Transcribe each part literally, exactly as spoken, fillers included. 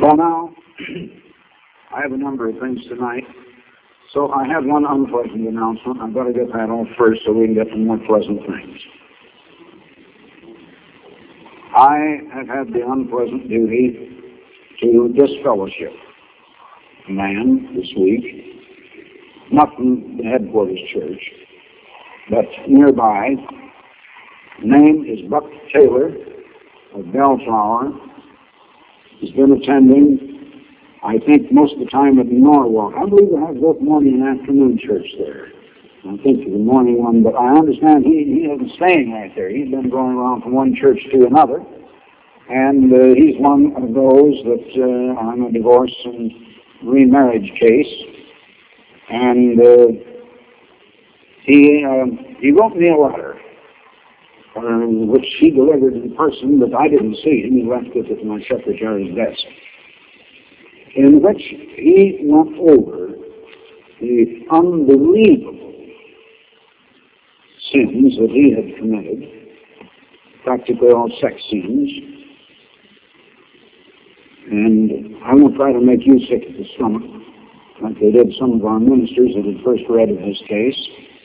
So now, I have a number of things tonight. So I have one unpleasant announcement. I've got to get that off first so we can get to more pleasant things. I have had the unpleasant duty to disfellowship a man this week, not from the headquarters church, but nearby. Name is Buck Taylor of Bellflower. He's been attending, I think, most of the time at Norwalk. I believe they have both morning and afternoon church there. I think the morning one, but I understand he, he isn't staying right there. He's been going around from one church to another, and uh, he's one of those that uh, on a divorce and remarriage case, and uh, he uh, he wrote me a letter, uh, which he delivered in person, but I didn't see him. He left it at my secretary's desk, in which he went over the unbelievable sins that he had committed, practically all sex sins. And I won't try to make you sick at the stomach, like they did some of our ministers that had first read of his case.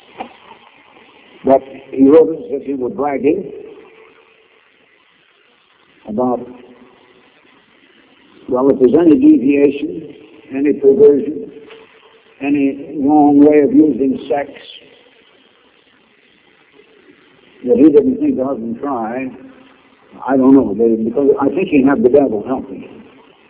But he wrote us that he was bragging about, well, if there's any deviation, any perversion, any wrong way of using sex that he didn't think of and try, I don't know, because I think he had the devil helping him.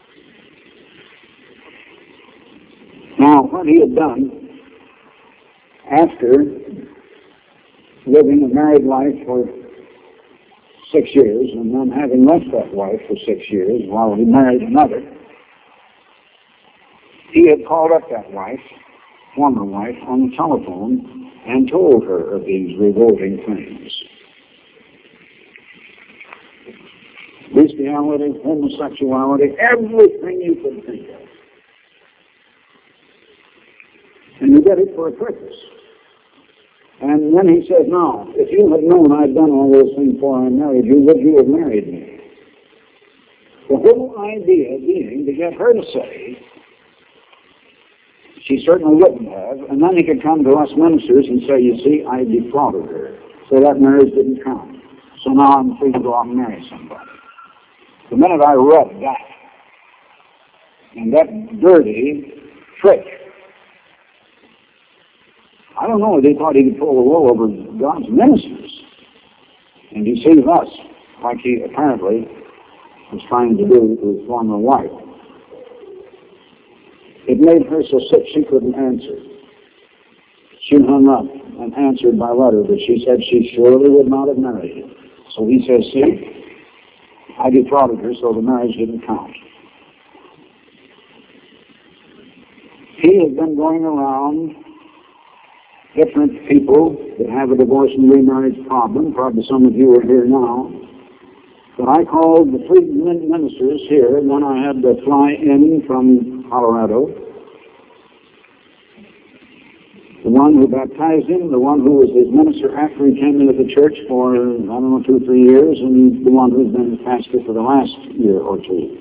Now, what he had done after living a married life for six years and then having left that wife for six years while he married another, he had called up that wife, former wife, on the telephone and told her of these revolting things. Bestiality, homosexuality, everything you could think of. And you did it for a purpose. And then he said, now, if you had known I'd done all those things before I married you, would you have married me? The whole idea being to get her to say, she certainly wouldn't have, and then he could come to us ministers and say, you see, I defrauded her. So that marriage didn't count. So now I'm free to go out and marry somebody. The minute I read that, and that dirty trick, I don't know, they thought he could pull the wool over God's ministers and deceive us, like he apparently was trying to do with his former wife. It made her so sick she couldn't answer. She hung up and answered by letter, but she said she surely would not have married him. So he says, see, I defrauded her, so the marriage didn't count. He has been going around different people that have a divorce and remarriage problem. Probably some of you are here now. But I called the three ministers here when I had to fly in from Colorado. The one who baptized him, the one who was his minister after he came into the church for, I don't know, two or three years, and the one who's been his pastor for the last year or two.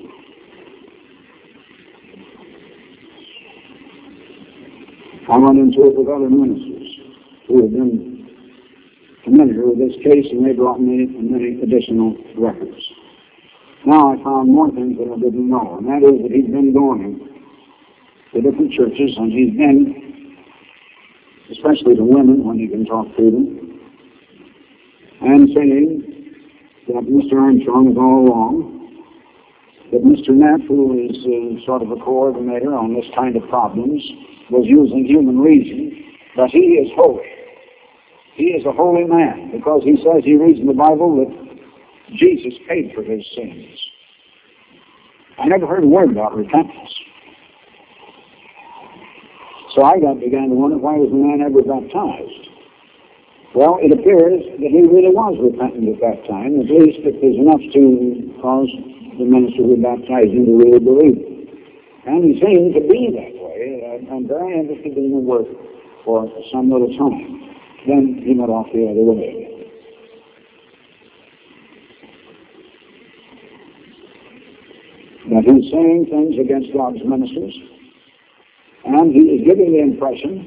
I went into it with other ministers who had been familiar with this case, and they brought me many additional records. Now I found more things that I didn't know, and that is that he's been going to different churches, and he's been, especially to women when he can talk to them, and saying that Mister Armstrong is all wrong, that Mister Neff, who is uh, sort of a coordinator on this kind of problems, was using human reason, but he is holy. He is a holy man because he says he reads in the Bible that Jesus paid for his sins. I never heard a word about repentance. So I got began to wonder, why was the man ever baptized? Well, it appears that he really was repentant at that time, at least if there's enough to cause the minister who baptized him to really believe. And he seemed to be that way. I'm very interested in the work for some little time. Then he went off the other way. that he's saying things against God's ministers, and he is giving the impression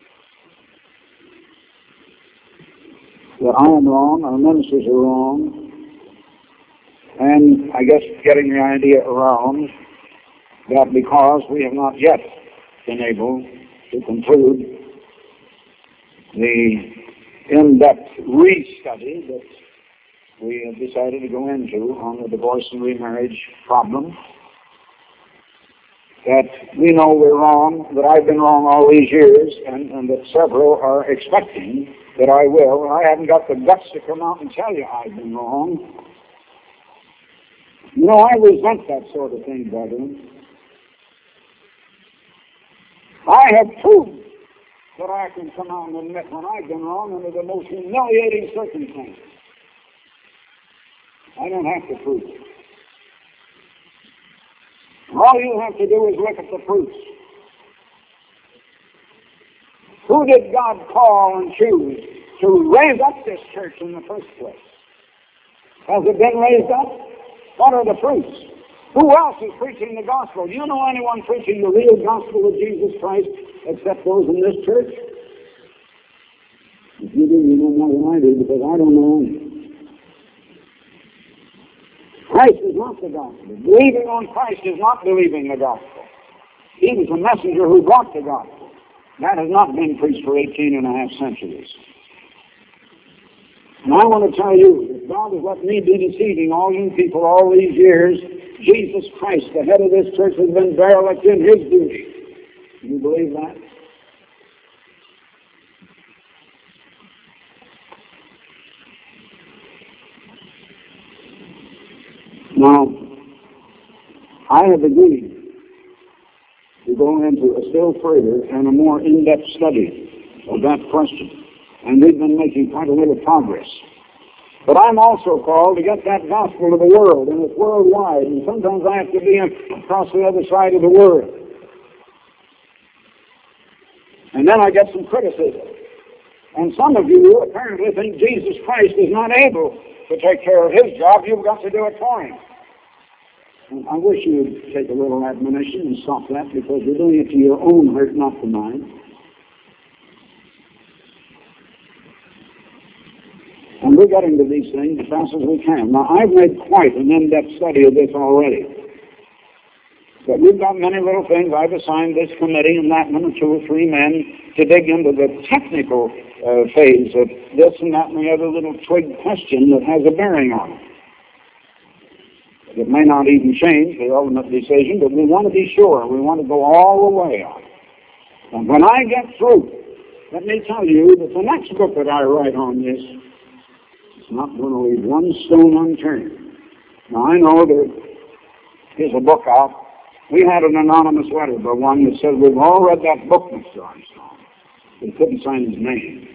that I am wrong, our ministers are wrong, and I guess getting the idea around that because we have not yet been able to conclude the in-depth re-study that we have decided to go into on the divorce and remarriage problem, that we know we're wrong, that I've been wrong all these years, and, and that several are expecting that I will. I haven't got the guts to come out and tell you I've been wrong. You know, I resent that sort of thing, brethren. I have proved that I can come out and admit when I've been wrong under the most humiliating circumstances. I don't have to prove it. All you have to do is look at the proofs. Who did God call and choose to raise up this church in the first place? Has it been raised up? What are the proofs? Who else is preaching the gospel? Do you know anyone preaching the real gospel of Jesus Christ except those in this church? If you do, you know more than I do, because I don't know any. Christ is not the gospel. Believing on Christ is not believing the gospel. He was the messenger who brought the gospel. That has not been preached for eighteen and a half centuries. And I want to tell you, if God has let me be deceiving all you people all these years, Jesus Christ, the head of this church, has been derelict in his duty. Do you believe that? Now, I have agreed to go into a still further and a more in-depth study of that question. And we've been making quite a little progress. But I'm also called to get that gospel to the world, and it's worldwide, and sometimes I have to be across the other side of the world. And then I get some criticism. And some of you apparently think Jesus Christ is not able to take care of his job. You've got to do it for him. And I wish you would take a little admonition and stop that, because you're doing it to your own hurt, not to mine. And we're getting to these things as fast as we can. Now, I've made quite an in-depth study of this already. But we've got many little things. I've assigned this committee and that one, two or three men, to dig into the technical uh, phase of this and that and the other little twig question that has a bearing on it. It may not even change the ultimate decision, but we want to be sure. We want to go all the way on it. And when I get through, let me tell you that the next book that I write on this is not going to leave one stone unturned. Now, I know there is a book out. We had an anonymous letter by one that said, we've all read that book, Mister Armstrong. He couldn't sign his name.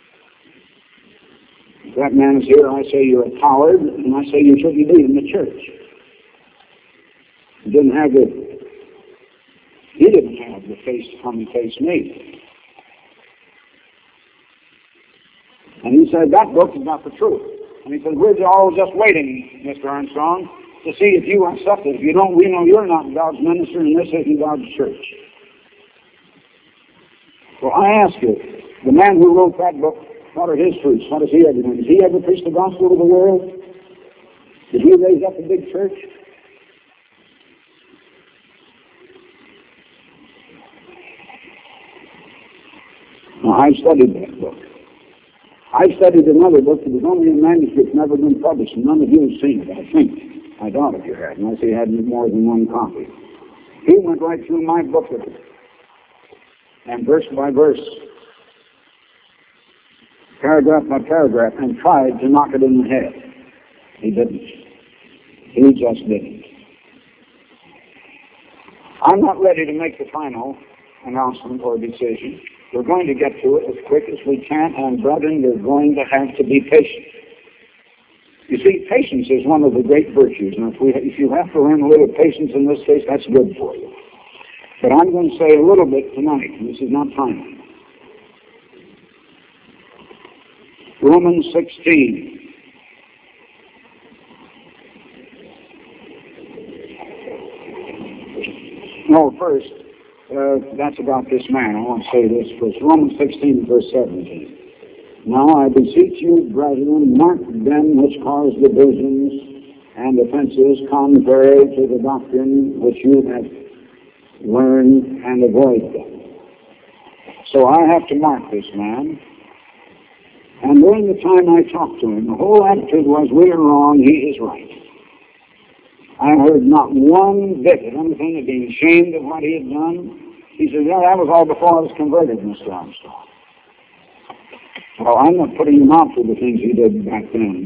If that man is here, I say you're a coward, and I say you shouldn't be in the church. He didn't have the, he didn't have the face to come and face me. And he said, that book is not the truth. And he said, we're all just waiting, Mister Armstrong, to see if you accept it. If you don't, we know you're not God's minister, and this isn't God's church. So I ask you, the man who wrote that book, what are his fruits? What has he ever done? Has he ever preached the gospel to the world? Did he raise up a big church? Now, I've studied that book. I've studied another book that was only in manuscript, never been published, and none of you have seen it, I think. I doubt if you had, unless he had more than one copy. He went right through my book with it, and verse by verse, paragraph by paragraph, and tried to knock it in the head. He didn't. He just didn't. I'm not ready to make the final announcement or decision. We're going to get to it as quick as we can, and brethren, you're going to have to be patient. You see, patience is one of the great virtues, and if, we, if you have to learn a little patience in this case, that's good for you. But I'm going to say a little bit tonight, and this is not time. Romans sixteen. No, first, uh, that's about this man. I want to say this first. Romans sixteen, verse seventeen. Now I beseech you, brethren, mark them which cause divisions and offenses contrary to the doctrine which you have learned, and avoid them. So I have to mark this man. And during the time I talked to him, the whole attitude was, we are wrong, he is right. I heard not one bit of anything of being ashamed of what he had done. He said, yeah, that was all before I was converted, Mister Armstrong. Well, I'm not putting him out for the things he did back then.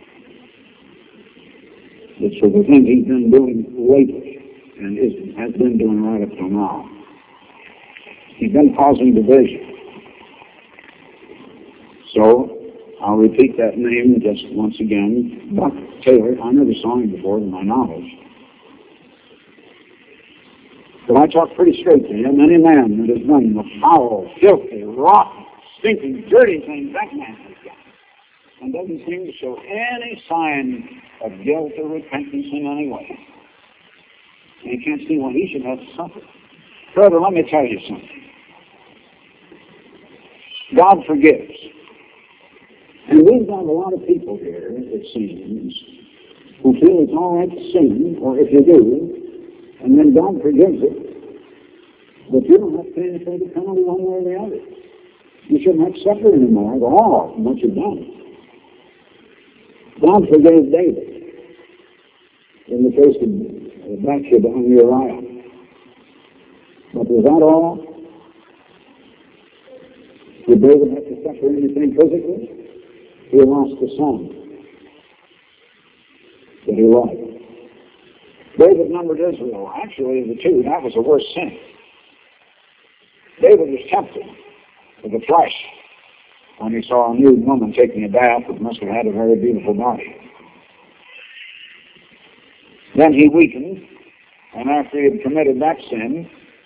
It's for the things he's been doing lately and is, has been doing right up till now. He's been causing division. So, I'll repeat that name just once again. Buck Taylor. I never saw him before, to my knowledge. But I talked pretty straight to him. Any man that has done the foul, filthy, rotten, stinking, dirty things that man has done, and doesn't seem to show any sign of guilt or repentance in any way. And you can't see why he should have to suffer. Brother, let me tell you something. God forgives. And we've got a lot of people here, it seems, who feel it's all right to sin, or if you do, and then God forgives it, but you don't have to pay anything to penalty one way or the other. You shouldn't have to suffer anymore at all from what you've done. God forgave David in the case of Bathsheba and Uriah. But was that all? Did David have to suffer anything physically? He lost the son that he loved. David numbered Israel. Actually, of the two, that was the worst sin. David was tempted with the flesh when he saw a nude woman taking a bath that must have had a very beautiful body. Then he weakened, and after he had committed that sin,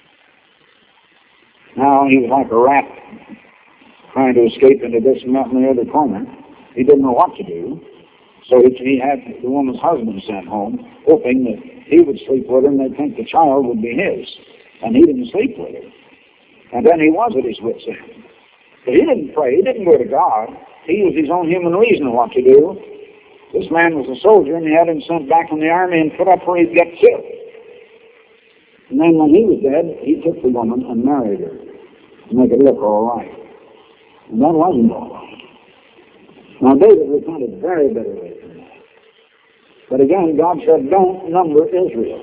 now he was like a rat trying to escape into this and that and the other corner. He didn't know what to do, so he had the woman's husband sent home, hoping that he would sleep with her and they'd think the child would be his. And he didn't sleep with her. And then he was at his wit's end. But he didn't pray. He didn't go to God. He used his own human reason of what to do. This man was a soldier, and he had him sent back in the army and put up where he'd get killed. And then when he was dead, he took the woman and married her to make it look all right. And that wasn't all right. Now, David repented very bitterly from that. But again, God said, don't number Israel.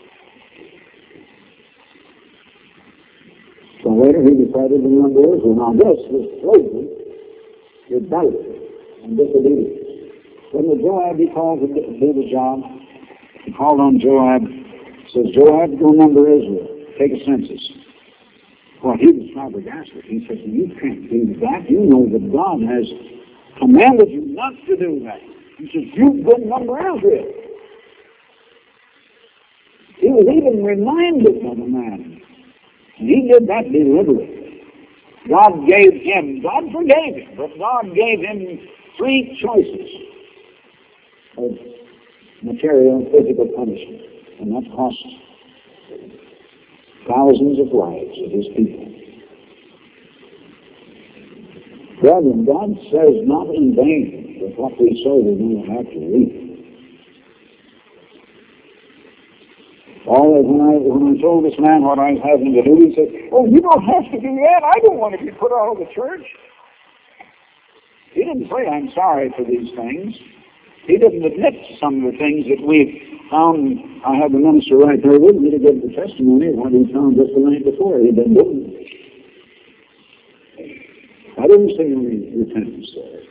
So later he decided to number Israel. Now, this was slavery, rebellion, and disobedience. When the Joab, he called to do the job, he called on Joab, says, Joab, go number Israel. Take a census. Well, he was flabbergasted. He says, you can't do that. You know that God has commanded you not to do that. He says, you've been number Israel. He was even reminded of the man. And he did that deliberately. God gave him, God forgave him, but God gave him three choices of material and physical punishment. And that cost thousands of lives of his people. Brethren, God says not in vain that what we sow we're going to have to reap. All of when I, when I told this man what I was having to do, he said, oh, you don't have to do that. I don't want to be put out of the church. He didn't say, I'm sorry for these things. He didn't admit to some of the things that we found. I had the minister right there with me to give the testimony of what he found just the night before. He'd been doing. I didn't see any repentance there.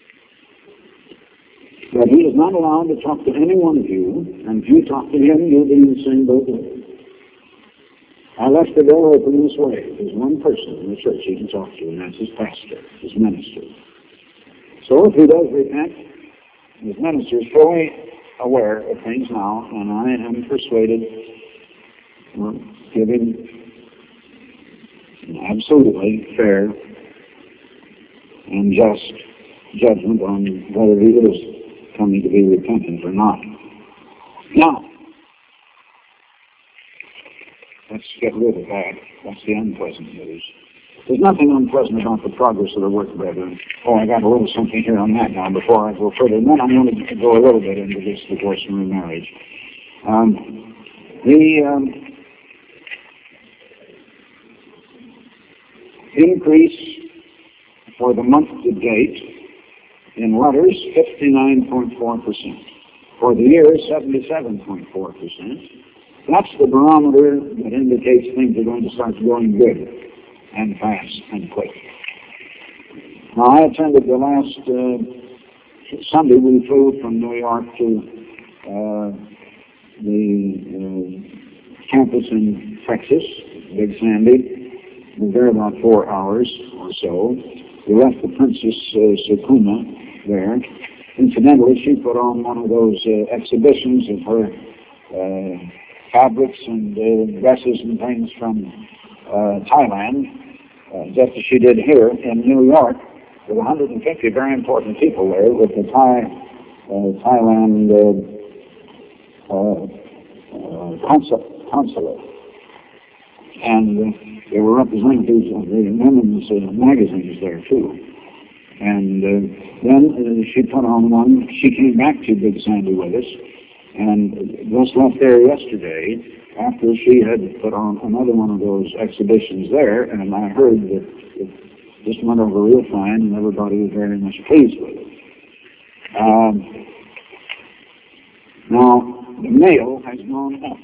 But he is not allowed to talk to any one of you, and if you talk to him, you'll be in the same boat with him. I left the door open this way. There's one person in the church he can talk to, and that's his pastor, his minister. So if he does repent, his minister is fully aware of things now, and I am persuaded to give him an absolutely fair and just judgment on whether he is coming to be repentant or not. Now, let's get rid of that. That's the unpleasant news. There's nothing unpleasant about the progress of the work, brethren. Oh, I got a little something here on that now before I go further. And then I'm going to go a little bit into this divorce and remarriage. Um, the um, increase for the month to date in letters, fifty-nine point four percent. For the year, seventy-seven point four percent. That's the barometer that indicates things are going to start going good and fast and quick. Now, I attended the last uh, Sunday. We flew from New York to uh, the uh, campus in Texas, Big Sandy. We were there about four hours or so. We left the Princess uh, Sakuma there. Incidentally, she put on one of those uh, exhibitions of her uh, fabrics and uh, dresses and things from uh, Thailand, uh, just as she did here in New York. There were one hundred fifty very important people there with the Thai, uh, Thailand uh, uh, uh, consul- consulate. And uh, there were representatives of the women's uh, magazines there, too. And uh, then uh, she put on one. She came back to Big Sandy with us, and just left there yesterday after she had put on another one of those exhibitions there, and I heard that it just went over real fine, and everybody was very much pleased with it. Um, now, the mail has gone up.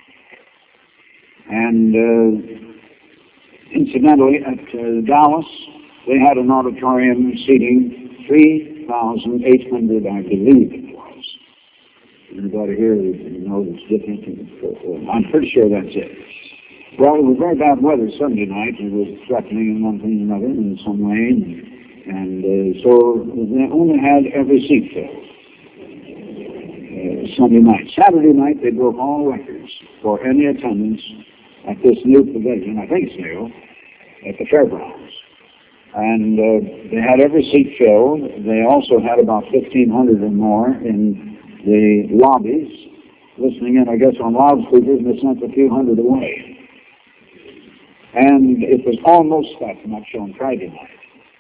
And uh, incidentally, at uh, Dallas, they had an auditorium seating three thousand eight hundred, I believe it was. Anybody here that knows it's different? I'm pretty sure that's it. Well, it was very bad weather Sunday night. It was threatening in one thing and another in some rain. And uh, so they only had every seat filled uh, Sunday night. Saturday night, they broke all records for any attendance at this new pavilion. I think it's new, at the fairgrounds. And uh, they had every seat filled. They also had about fifteen hundred or more in the lobbies, listening in, I guess, on loudspeakers, and they sent a few hundred away. And it was almost that much on Friday night.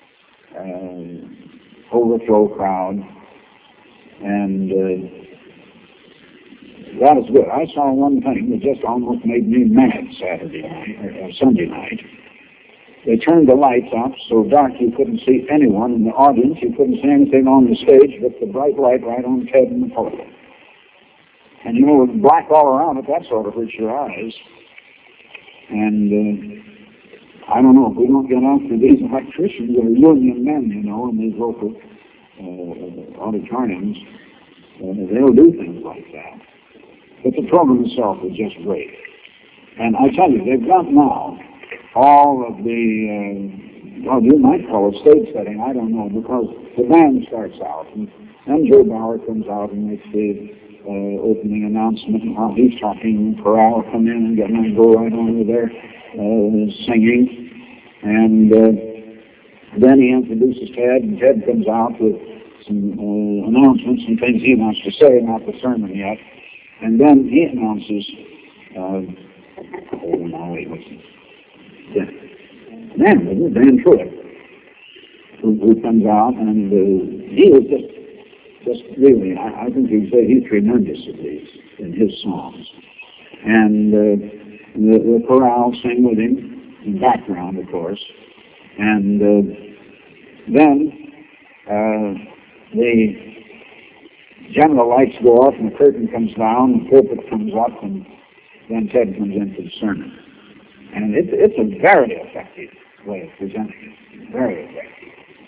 Uh, overflow crowd. And uh, that was good. I saw one thing that just almost made me mad Saturday night, or Sunday night. They turned the lights up so dark you couldn't see anyone in the audience. You couldn't see anything on the stage but the bright light right on Ted and the pulpit. And you know, with black all around it, that sort of hurts your eyes. And uh, I don't know, if we don't get after these electricians or union men, you know, in these local uh, auditoriums, uh, they'll do things like that. But the program itself is just great. And I tell you, they've got now all of the, uh, well, you might call it stage setting, I don't know, because the band starts out, and then Joe Bauer comes out and makes the uh, opening announcement, and while he's talking, chorale come in and get them to go right on with their uh, singing, and uh, then he introduces Ted, and Ted comes out with some uh, announcements and things he wants to say, not the sermon yet, and then he announces, uh, oh, no, wait, what's it? Yeah. Man, isn't it? Dan Truitt, who, who comes out, and uh, he is just, just really, I, I think you'd say he's tremendous at least in his songs. And uh, the, the chorale sing with him, in background, of course. And uh, then uh, the general lights go off, and the curtain comes down, the pulpit comes up, and then Ted comes into the sermon. And it's, it's a very effective way of presenting it. Very effective.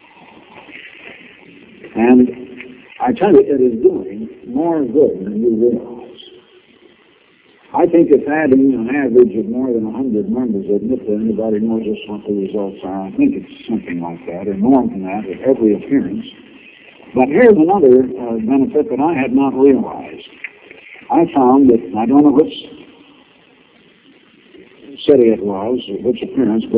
And I tell you, it is doing more good than you realize. I think it's adding an average of more than one hundred members. Admit that anybody knows just what the results are. I think it's something like that, or more than that, at every appearance. But here's another uh, benefit that I had not realized. I found that, I don't know which city it was, or which appearance, but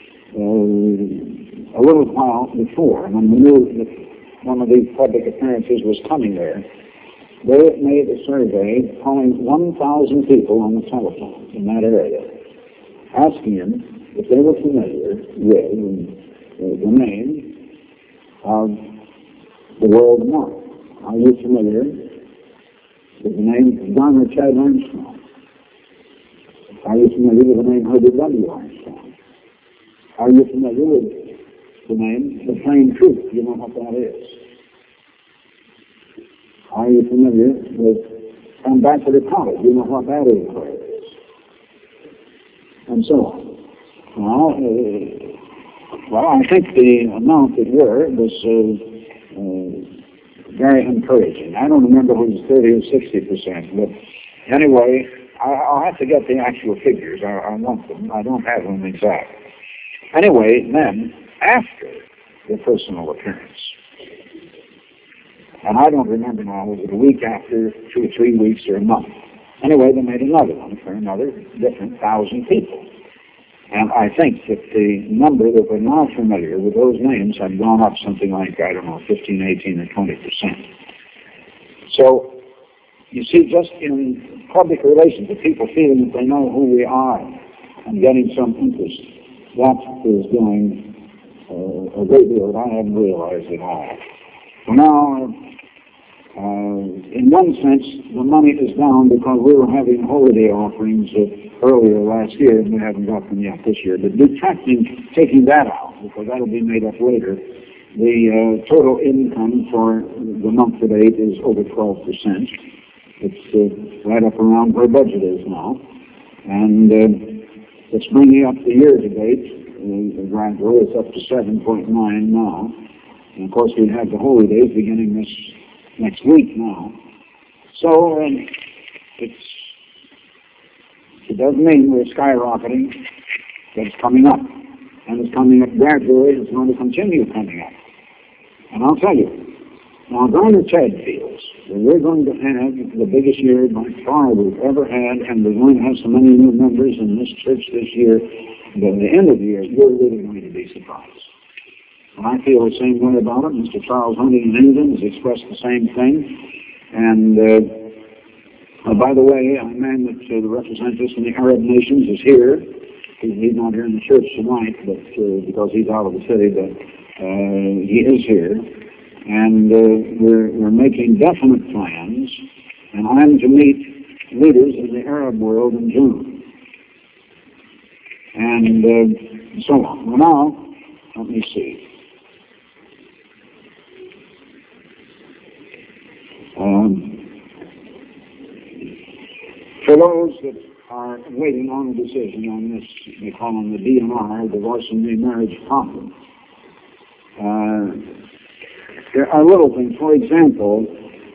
uh, a little while before, when we knew that one of these public appearances was coming there, they made a survey calling one thousand people on the telephone in that area. asking them if they were familiar with uh, the name of the world mark. Are you familiar with the name of John Richard Armstrong? Are you familiar with the name Herbert W. Armstrong? Are you familiar with the name The Plain Truth? Do you know what that is? Are you familiar with Ambassador College? Do you know what that is? And so on. Well, uh, well, I think the amount that were was uh, uh, very encouraging. I don't remember if it was thirty or sixty percent, but anyway, I, I'll have to get the actual figures. I, I want them. I don't have them exact. Anyway, then, after the personal appearance, and I don't remember now, was it a week after, two or three weeks, or a month? Anyway, they made another one for another different thousand people. And I think that the number that were now familiar with those names had gone up something like, I don't know, fifteen, eighteen, or twenty percent. So, you see, just in public relations, the people feeling that they know who we are and getting some interest, that is doing uh, a great deal that I haven't realized at all. Now, uh, in one sense, the money is down because we were having holiday offerings uh, earlier last year, and we haven't got them yet this year. But detracting, taking that out, because that'll be made up later, the uh, total income for the month to date is over twelve percent. It's uh, right up around where budget is now. And uh, it's bringing up the year to date, uh, gradually. It's up to seven point nine now. And of course, we have the holy days beginning this next week now. So um, it's, it doesn't mean we're skyrocketing, but it's coming up. And it's coming up gradually. It's going to continue coming up. And I'll tell you, now Garner Ted feels that we're going to have the biggest year by far we've ever had, and we're going to have so many new members in this church this year that at the end of the year, you're really going to be surprised. And I feel the same way about it. Mister Charles Hunting in England has expressed the same thing. And, uh, uh, by the way, a man that uh, represents us in the Arab nations is here. He, he's not here in the church tonight, but uh, because he's out of the city, but uh, he is here. And uh, we're, we're making definite plans. And I'm to meet leaders in the Arab world in June. And uh, so on. Well, now, let me see. Um, for those that are waiting on a decision on this, they call them the D M R, Divorce and Remarriage Problem. Uh, there are little things. For example,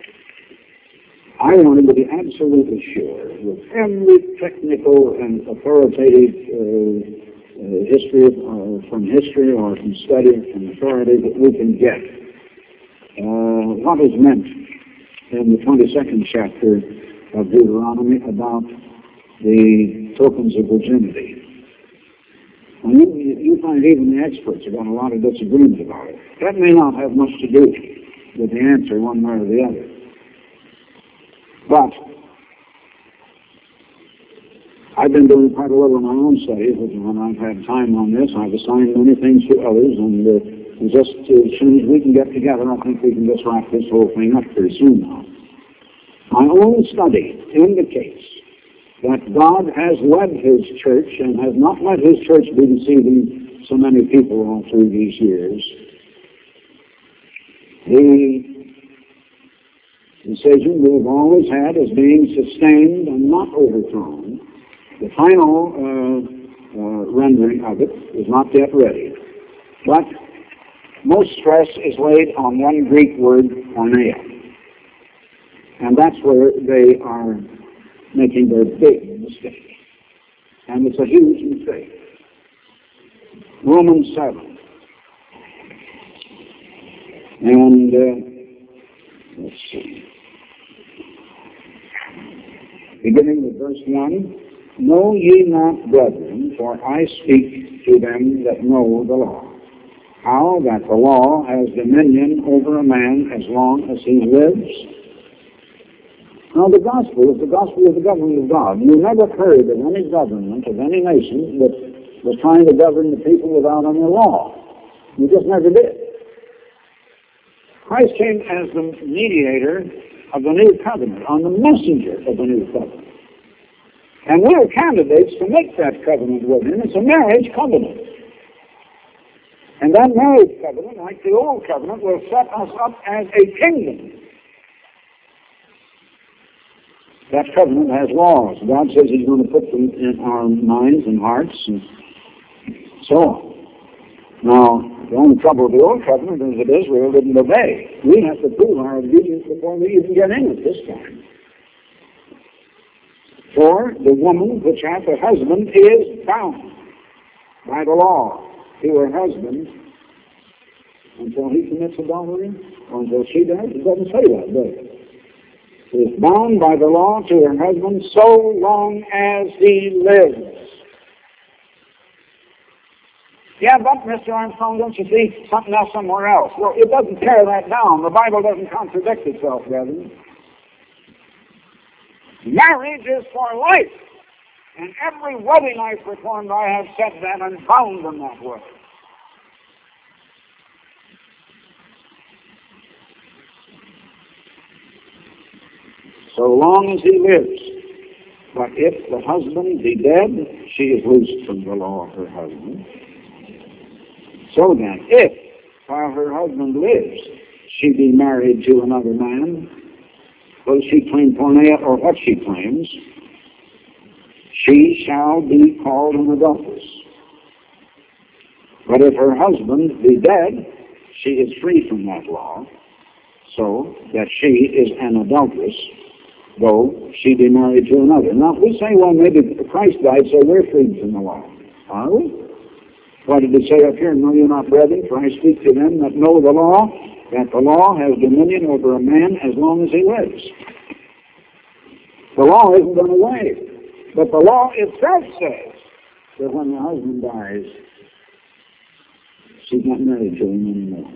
I wanted to be absolutely sure with every technical and authoritative uh, uh, history uh, from history or from study from authority that we can get uh, what is meant in the twenty-second chapter of Deuteronomy about the tokens of virginity. And you, you find even the experts have got a lot of disagreement about it. That may not have much to do with the answer one way or the other. But I've been doing quite a little of my own studies, and when I've had time on this, I've assigned many things to others, and uh, just uh, as soon as we can get together, I think we can just wrap this whole thing up pretty soon now. My own study indicates that God has led His church and has not let His church be deceiving so many people all through these years. The decision we've always had as being sustained and not overthrown. The final uh, uh, rendering of it is not yet ready. But most stress is laid on one Greek word, porneia. And that's where they are making their big mistake. And it's a huge mistake. Romans seven. And uh, let's see. Beginning with verse one, know ye not, brethren, for I speak to them that know the law, how that the law has dominion over a man as long as he lives. Now, the gospel is the gospel of the government of God. You never heard of any government of any nation that was trying to govern the people without any law. You just never did. Christ came as the mediator of the new covenant, on the messenger of the new covenant. And we are candidates to make that covenant with him. It's a marriage covenant. And that marriage covenant, like the old covenant, will set us up as a kingdom. That covenant has laws. God says he's going to put them in our minds and hearts and so on. Now, the only trouble with the old covenant is that Israel didn't obey. We have to prove our obedience before we even get in at this time. For the woman which hath a husband is bound by the law to her husband until he commits adultery, or until she does. It doesn't say that, does it? Is bound by the law to her husband so long as he lives. Yeah, but Mister Armstrong, don't you see something else somewhere else? Well, it doesn't tear that down. The Bible doesn't contradict itself, brethren. Marriage is for life. And every wedding I performed, I have said that and bound them that way. So long as he lives. But if the husband be dead, she is loosed from the law of her husband. So then, if, while her husband lives, she be married to another man, will she claim porneia or what she claims, she shall be called an adulteress. But if her husband be dead, she is free from that law, so that she is an adulteress, though she be married to another. Now, if we say, well, maybe Christ died, so we're freed from the law. Are we? What did it say up here? Know you not, brethren, for I speak to them that know the law, that the law has dominion over a man as long as he lives. The law isn't done away. But the law itself says that when the husband dies, she's not married to him anymore.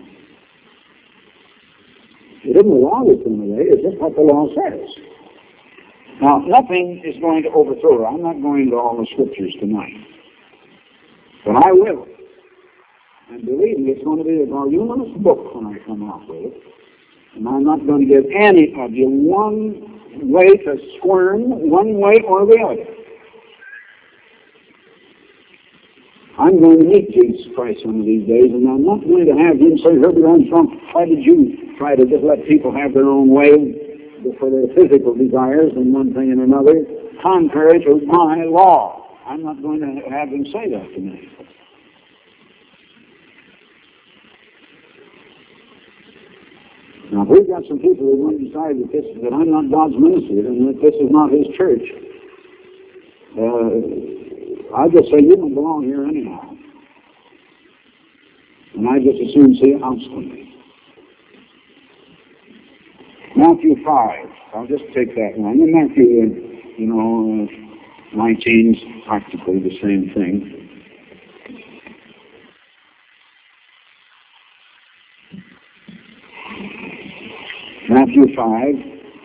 It isn't the law that's done away, it's just what the law says. Now, nothing is going to overthrow her. I'm not going to all the scriptures tonight. But I will. And believe me, it's going to be a voluminous book when I come out with it. And I'm not going to give any of you one way to squirm, one way or the other. I'm going to meet Jesus Christ one of these days, and I'm not going to have him say, Herbert Armstrong, why did you try to just let people have their own way for their physical desires and one thing and another, contrary to my law? I'm not going to have him say that to me. Now, if we've got some people who want to decide that, this, that I'm not God's minister and that this is not his church, uh, I'll just say, you don't belong here anyhow. And I just as soon say, oust. Matthew five. I'll just take that one. And Matthew, you know, nineteen is practically the same thing. Matthew five,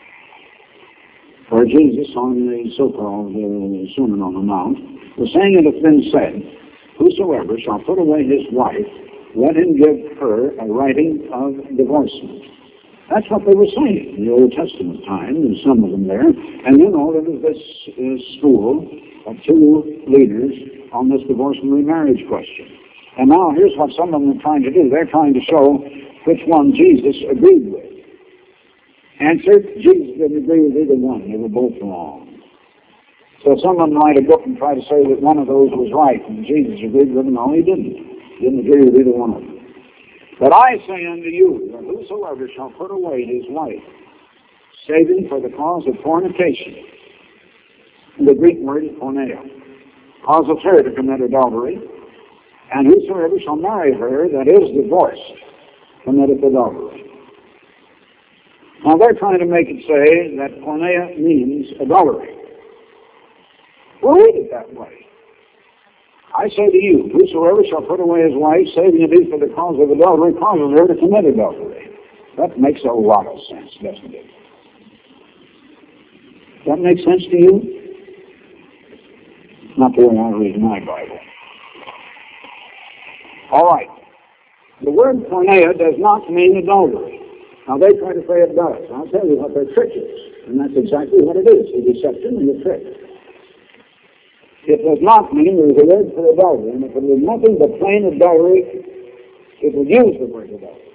where Jesus on the so-called uh, Sermon on the Mount was saying, it hath been said, whosoever shall put away his wife, let him give her a writing of divorcement. That's what they were saying in the Old Testament time, and some of them there. And you know, there was this uh, school of two leaders on this divorce and remarriage question. And now here's what some of them are trying to do. They're trying to show which one Jesus agreed with. Answer, Jesus didn't agree with either one. They were both wrong. So some of them might have looked and tried to say that one of those was right, and Jesus agreed with them. No, he didn't. He didn't agree with either one of them. But I say unto you, that whosoever shall put away his wife, saving for the cause of fornication, the Greek word is porneia, causes her to commit adultery, and whosoever shall marry her that is divorced, committeth adultery. Now they're trying to make it say that porneia means adultery. Well, read it that way. I say to you, whosoever shall put away his wife, saving it is for the cause of adultery, causes her to commit adultery. That makes a lot of sense, doesn't it? that make sense to you? Not the way I read my Bible. All right. The word porneia does not mean adultery. Now, they try to say it does. I'll tell you what their trick is. And that's exactly what it is, the deception and the trick. It does not mean there's a word for adultery. And if it was nothing but plain adultery, it would use the word adultery.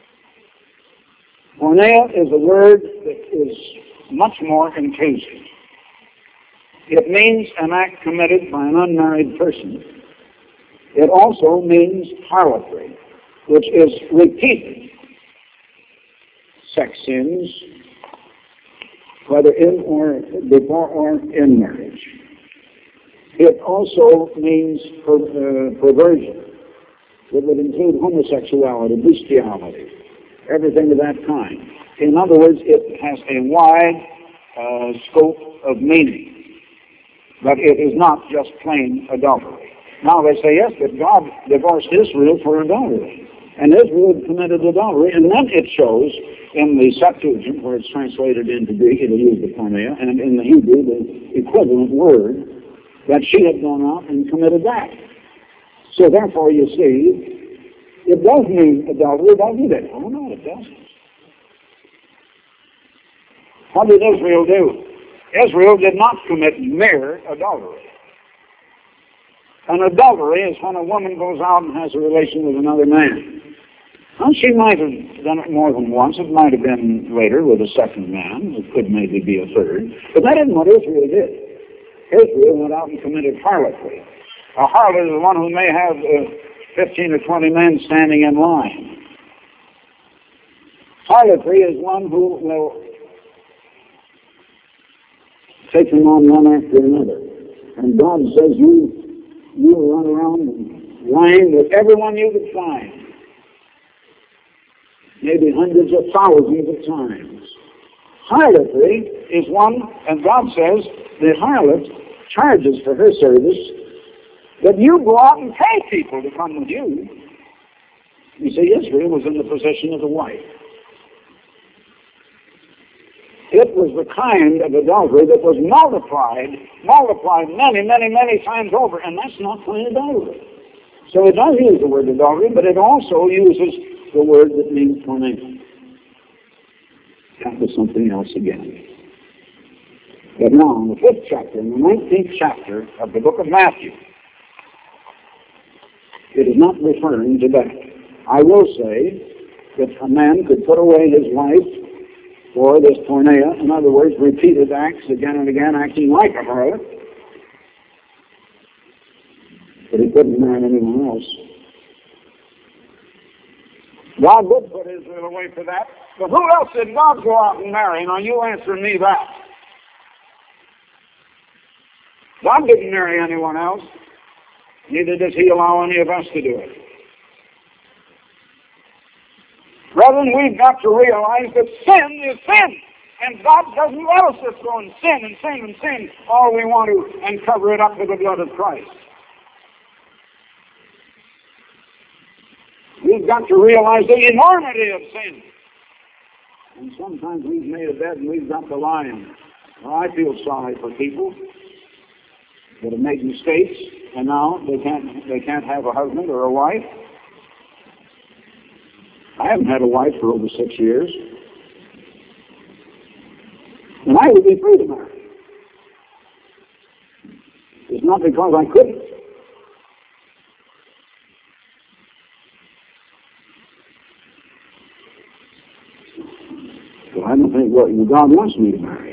Porneia is a word that is much more inclusive. It means an act committed by an unmarried person. It also means harlotry, which is repeated sex sins, whether in or before or in marriage. It also means per, uh, perversion. It would include homosexuality, bestiality, everything of that kind. In other words, it has a wide uh, scope of meaning. But it is not just plain adultery. Now they say, yes, but God divorced Israel for adultery. And Israel had committed adultery, and then it shows in the Septuagint, where it's translated into Greek, it'll use the porneia, and in the Hebrew, the equivalent word, that she had gone out and committed that. So therefore, you see, it does mean adultery, doesn't it? Oh, no, it doesn't. What did Israel do? Israel did not commit mere adultery. An adultery is when a woman goes out and has a relation with another man. Now, she might have done it more than once. It might have been later with a second man. It could maybe be a third. But that isn't what Israel did. Israel went out and committed harlotry. A harlot is one who may have uh, fifteen or twenty men standing in line. Harlotry is one who will take them on one after another. And God says, you, you run around lying with everyone you could find. Maybe hundreds of thousands of times. Harlotry is one, and God says, the harlot charges for her service that you go out and pay people to come with you. You see, Israel was in the position of the wife. It was the kind of adultery that was multiplied, multiplied many, many, many times over, and that's not plain adultery. So it does use the word adultery, but it also uses the word that means porneia. That was something else again. But now, in the fifth chapter, in the nineteenth chapter of the book of Matthew, it is not referring to that. I will say that a man could put away his wife for this porneia, in other words, repeated acts again and again, acting like a harlot, but he couldn't marry anyone else. God would put Israel away for that, but who else did God go out and marry? Now you answer me that. God didn't marry anyone else. Neither does he allow any of us to do it. Brethren, we've got to realize that sin is sin. And God doesn't let us just go and sin and sin and sin all we want to and cover it up with the blood of Christ. We've got to realize the enormity of sin. And sometimes we've made a bed and we've got to lie in it. Well, I feel sorry for people that have made mistakes and now they can't, they can't have a husband or a wife. I haven't had a wife for over six years. And I would be free to marry. It's not because I couldn't. So I don't think what God wants me to marry.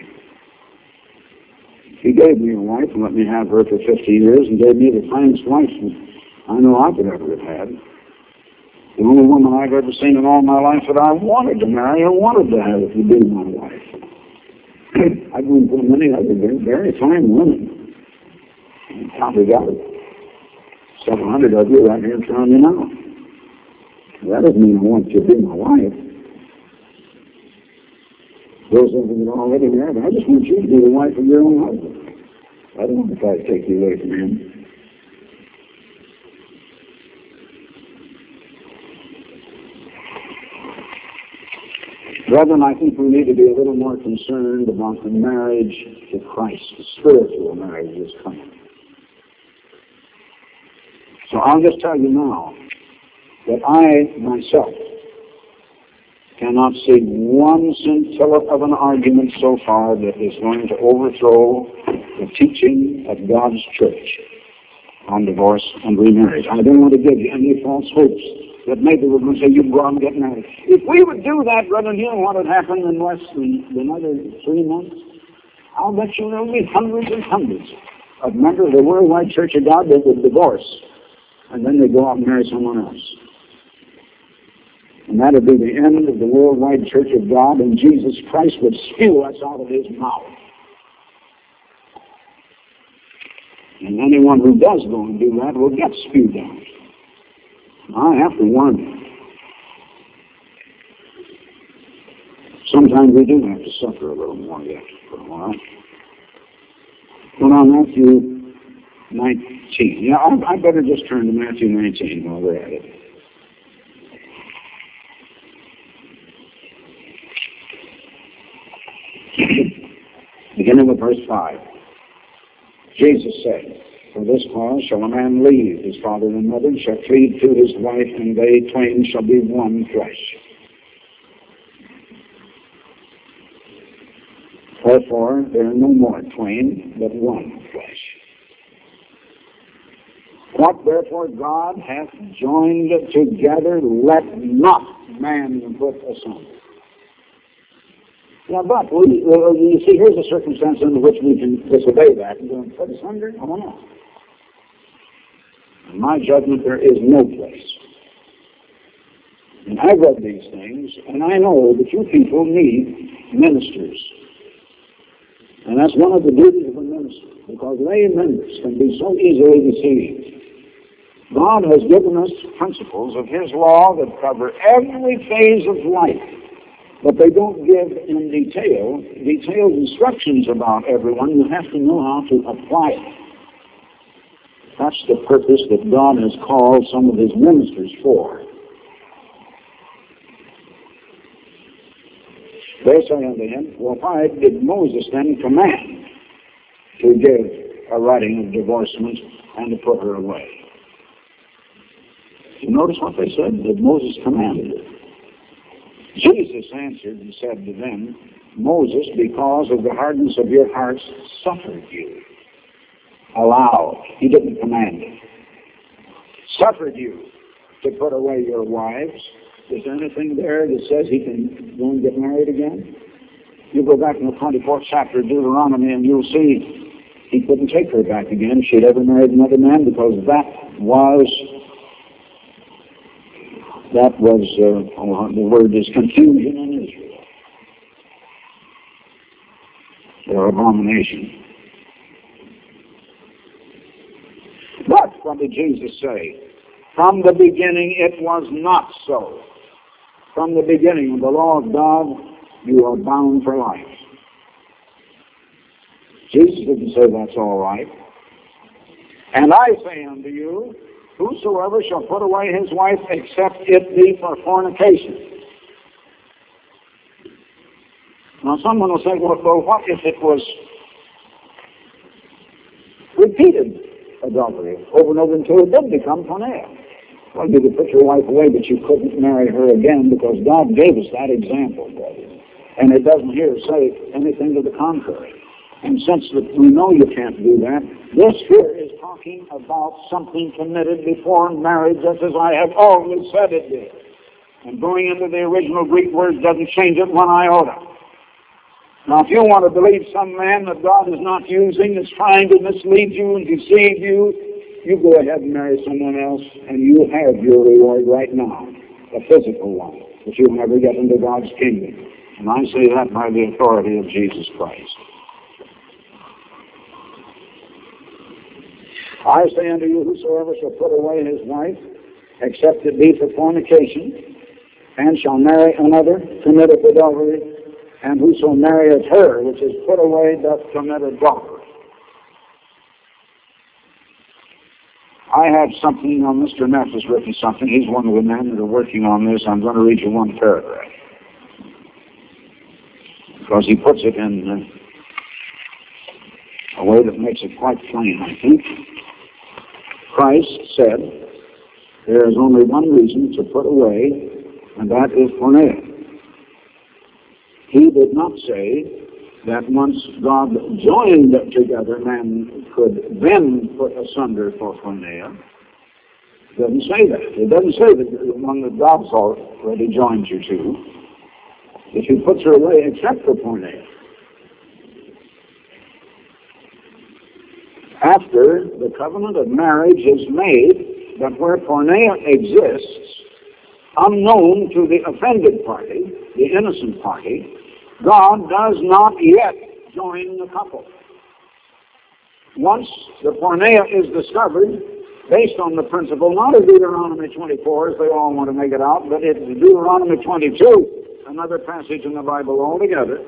He gave me a wife and let me have her for fifty years and gave me the finest wife I know I could ever have had. The only woman I've ever seen in all my life that I wanted to marry or wanted to have if you be my wife. I've known so many other very, very fine women. And probably got several hundred of you right here in front of me now. That doesn't mean I want you to be my wife. Those of you that are already married, I just want you to be the wife of your own husband. I don't want to try to take you away from him. Brethren, I think we need to be a little more concerned about the marriage to Christ, the spiritual marriage that's coming. So I'll just tell you now that I, myself, cannot see one scintilla of an argument so far that is going to overthrow the teaching of God's church on divorce and remarriage. I don't want to give you any false hopes that maybe we're going to say, you can go out and get married. If we would do that, brother, you know what would happen in less than another three months? I'll bet you there will be hundreds and hundreds of members of the Worldwide Church of God that would divorce, and then they go out and marry someone else. And that would be the end of the Worldwide Church of God, and Jesus Christ would spew us out of his mouth. And anyone who does go and do that will get spewed out. I have to warn you. Sometimes we do have to suffer a little more yet for a while. But on Matthew nineteen. Yeah, I, I better just turn to Matthew nineteen while we're at it. Beginning with verse five. Jesus said, "For this cause shall a man leave his father and mother, and shall cleave to his wife, and they twain shall be one flesh. Wherefore there are no more twain, but one flesh. What therefore God hath joined together, let not man put asunder." Now, but we, uh, you see, here's a circumstance under which we can disobey that and go and put asunder. I don't know. In my judgment, there is no place. And I've read these things, and I know that you people need ministers. And that's one of the duties of a minister, because lay members can be so easily deceived. God has given us principles of his law that cover every phase of life, but they don't give in detail, detailed instructions about everyone. You have to know how to apply it. That's the purpose that God has called some of his ministers for. They say unto him, "Well, why did Moses then command to give a writing of divorcement and to put her away?" You notice what they said? That Moses commanded it. Jesus answered and said to them, "Moses, because of the hardness of your hearts, suffered you." Allowed. He didn't command it. Suffered you to put away your wives. Is there anything there that says he can go and get married again? You go back in the twenty-fourth chapter of Deuteronomy and you'll see he couldn't take her back again. She'd ever married another man, because that was, that was, uh, oh, the word is confusion in Israel. Or abomination. But what did Jesus say? From the beginning it was not so. From the beginning of the law of God, you are bound for life. Jesus didn't say that's all right. "And I say unto you, whosoever shall put away his wife, except it be for fornication." Now someone will say, well, well what if it was repeated adultery over and over until it did become porneia? Well, you could put your wife away, but you couldn't marry her again, because God gave us that example, brother. And it doesn't here say anything to the contrary. And since we know you can't do that, this here is talking about something committed before marriage, just as I have always said it did. And going into the original Greek words doesn't change it one iota. Now, if you want to believe some man that God is not using, is trying to mislead you and deceive you, you go ahead and marry someone else, and you have your reward right now, a physical one, but you'll never get into God's kingdom. And I say that by the authority of Jesus Christ. "I say unto you, whosoever shall put away his wife, except it be for fornication, and shall marry another, committeth adultery, and whoso marrieth her, which is put away, doth commit adultery." I have something, on Mister Neff has written something. He's one of the men that are working on this. I'm going to read you one paragraph. because he puts it in uh, a way that makes it quite plain, I think. Christ said there is only one reason to put away, and that is porneia. He did not say that once God joined together, man could then put asunder for porneia. It doesn't say that. It doesn't say that one that God's already joined you to, that he puts her away except for porneia. After the covenant of marriage is made, but where porneia exists, unknown to the offended party, the innocent party, God does not yet join the couple. Once the porneia is discovered, based on the principle, not of Deuteronomy twenty-four, as they all want to make it out, but it's Deuteronomy twenty-two, another passage in the Bible altogether.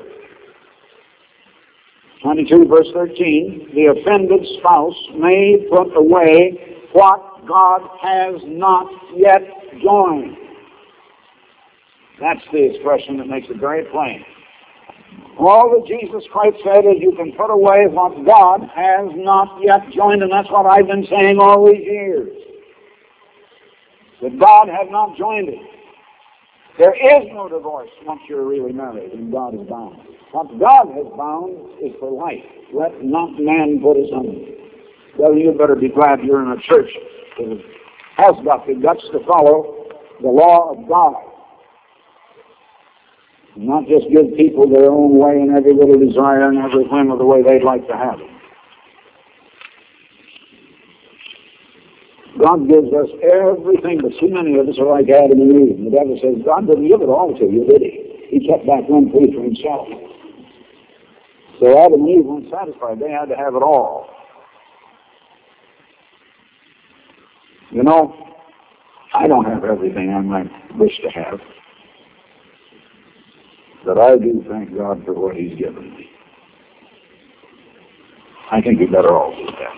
twenty-two, verse thirteen, the offended spouse may put away what God has not yet joined. That's the expression that makes it very plain. All that Jesus Christ said is you can put away what God has not yet joined, and that's what I've been saying all these years. That God has not joined it. There is no divorce once you're really married and God is bound. What God has bound is for life. Let not man put asunder. Well, you better be glad you're in a church that has got the guts to follow the law of God. Not just give people their own way and every little desire and every whim of the way they'd like to have it. God gives us everything, but too many of us are like Adam and Eve. And the devil says, God didn't give it all to you, did he? He kept back one piece for himself. So Adam and Eve weren't satisfied. They had to have it all. You know, I don't have everything I might wish to have. But I do thank God for what he's given me. I think we better all do that.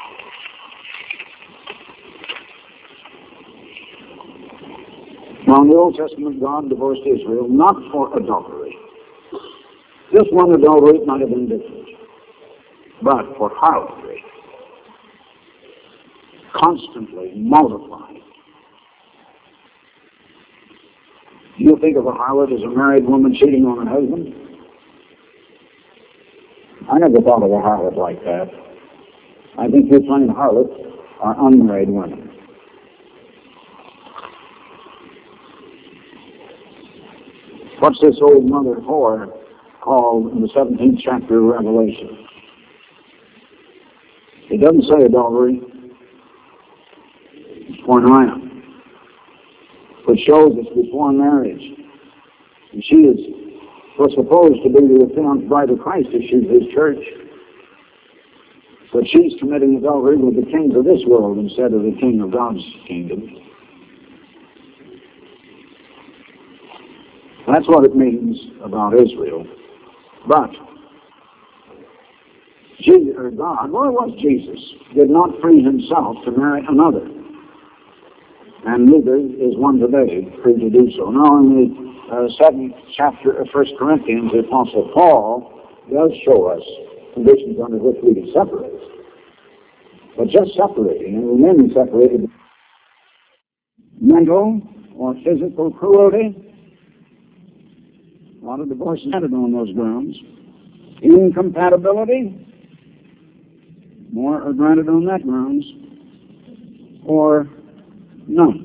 Now, in the Old Testament, God divorced Israel not for adultery. Just one adultery might have been different. But for harlotry. Constantly multiplying. Do you think of a harlot as a married woman cheating on her husband? I never thought of a harlot like that. I think you find harlots are unmarried women. What's this old mother whore called in the seventeenth chapter of Revelation? It doesn't say adultery. It's porneia. Which shows us before marriage. And she is was supposed to be the affianced bride of Christ if she's his church. But she's committing adultery with the kings of this world instead of the king of God's kingdom. That's what it means about Israel. But Jesus, or God, where was Jesus, did not free himself to marry another. And neither is one today free to do so. Now, in the uh, seventh chapter of First Corinthians, the Apostle Paul does show us conditions under which we can separate. But just separating, and remaining separated, mental or physical cruelty, a lot of divorces ended on those grounds. Incompatibility, more are granted on that grounds, or none.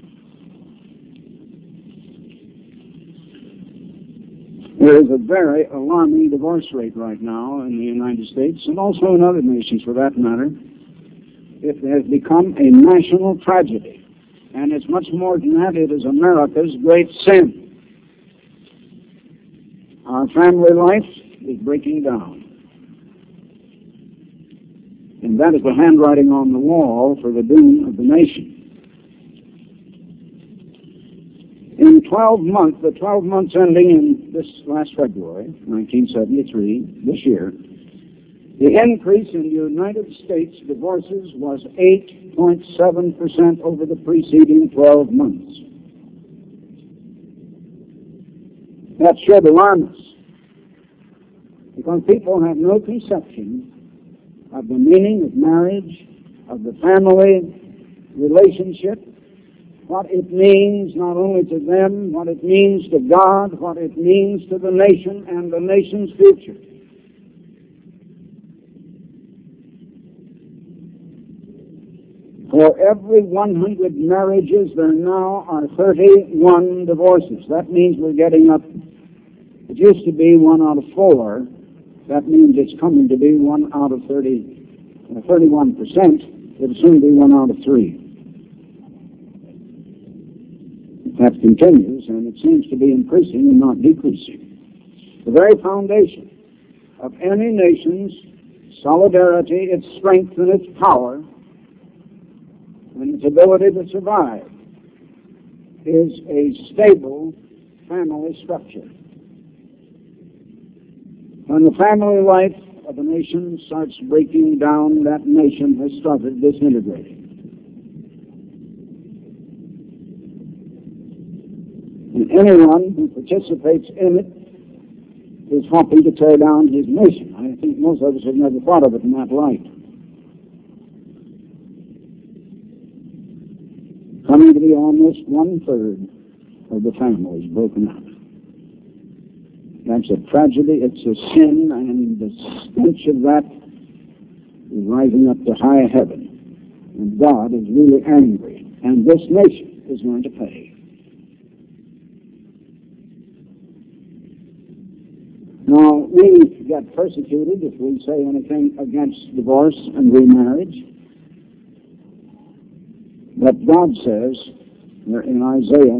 There is a very alarming divorce rate right now in the United States, and also in other nations for that matter. It has become a national tragedy, and it's much more than that. It is America's great sin. Our family life is breaking down. And that is the handwriting on the wall for the doom of the nation. In twelve months, the twelve months ending in this last February, nineteen seventy-three, this year, the increase in the United States divorces was eight point seven percent over the preceding twelve months. That should alarm us. Because people have no conception of the meaning of marriage, of the family relationship, what it means not only to them, what it means to God, what it means to the nation and the nation's future. For every one hundred marriages, there now are thirty-one divorces. That means we're getting up. It used to be one out of four. That means it's coming to be one out of thirty, uh, thirty-one percent. It'll soon be one out of three. That continues, and it seems to be increasing and not decreasing. The very foundation of any nation's solidarity, its strength, and its power, and its ability to survive is a stable family structure. When the family life of a nation starts breaking down, that nation has started disintegrating. And anyone who participates in it is hoping to tear down his nation. I think most of us have never thought of it in that light. Coming to be almost one-third of the families broken up. That's a tragedy, it's a sin, and the stench of that is rising up to high heaven. And God is really angry, and this nation is going to pay. Now, we get persecuted if we say anything against divorce and remarriage. But God says, in Isaiah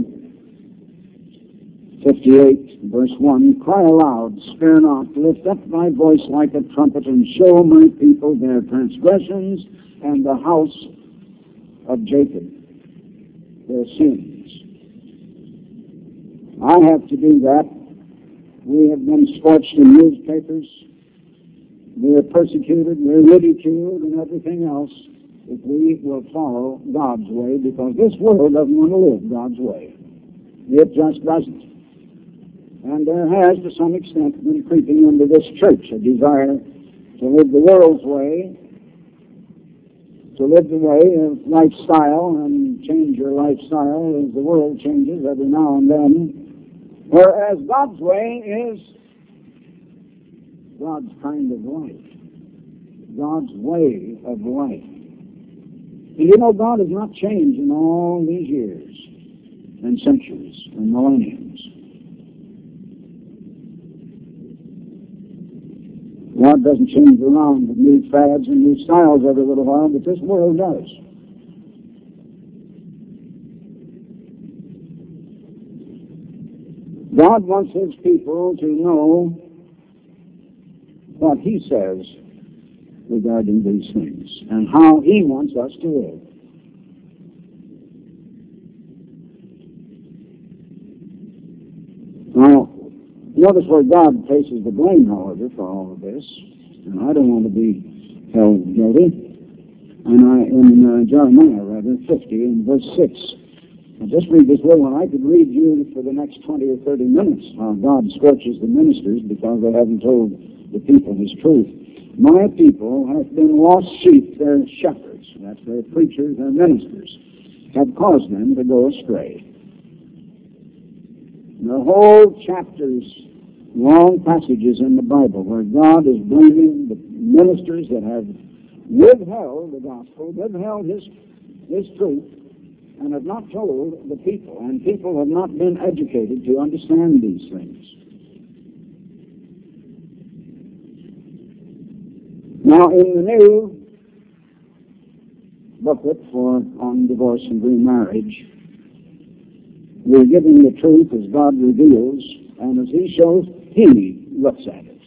fifty-eight, verse one, cry aloud, spare not, lift up thy voice like a trumpet, and show my people their transgressions, and the house of Jacob their sins. I have to do that. We have been scorched in newspapers. We are persecuted, we are ridiculed, and everything else, if we will follow God's way, because this world doesn't want to live God's way. It just doesn't. And there has, to some extent, been creeping into this church a desire to live the world's way, to live the way of lifestyle and change your lifestyle as the world changes every now and then. Whereas God's way is God's kind of life, God's way of life. And you know, God has not changed in all these years and centuries and millenniums. God doesn't change around with new fads and new styles every little while, but this world does. God wants his people to know what he says regarding these things and how he wants us to live. Now, notice where God places the blame, however, for all of this, and I don't want to be held guilty. And I, in uh, Jeremiah, rather, fifty, in verse six, I'll just read this little one. I could read you for the next twenty or thirty minutes how God scorches the ministers because they haven't told the people his truth. My people have been lost sheep, their shepherds, that's their preachers, their ministers, have caused them to go astray. The whole chapters, long passages in the Bible where God is blaming the ministers that have withheld the gospel, withheld his, his truth, and have not told the people, and people have not been educated to understand these things. Now, in the new booklet for on divorce and remarriage, we're giving the truth as God reveals, and as he shows, he looks at it.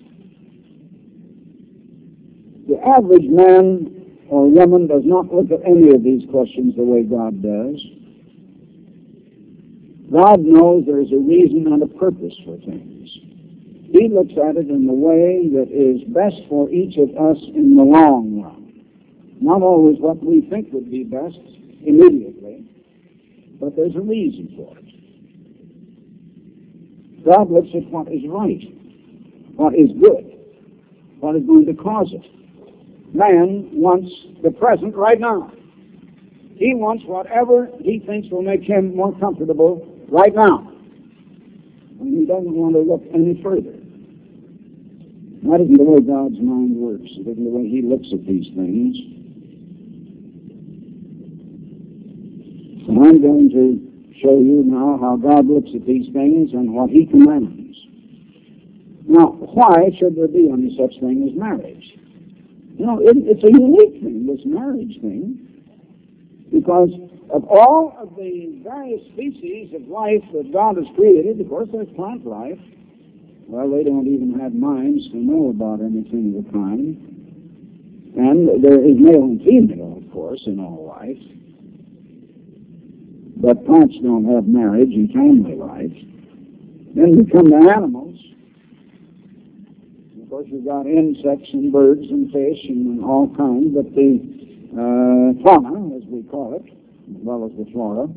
The average man or woman does not look at any of these questions the way God does. God knows there is a reason and a purpose for things. He looks at it in the way that is best for each of us in the long run. Not always what we think would be best immediately, but there's a reason for it. God looks at what is right, what is good, what is going to cause it. Man wants the present right now. He wants whatever he thinks will make him more comfortable right now. And he doesn't want to look any further. That isn't the way God's mind works. It isn't the way he looks at these things. And I'm going to show you now how God looks at these things and what he commands. Now, why should there be any such thing as marriage? You know, it, it's a unique thing, this marriage thing, because of all of the various species of life that God has created, of course there's plant life. Well, they don't even have minds to know about anything of the kind. And there is male and female, of course, in all life. But plants don't have marriage and family life. Then we come to animals. Of course, you've got insects and birds and fish and all kinds, but the uh, fauna, as we call it, as well as the flora,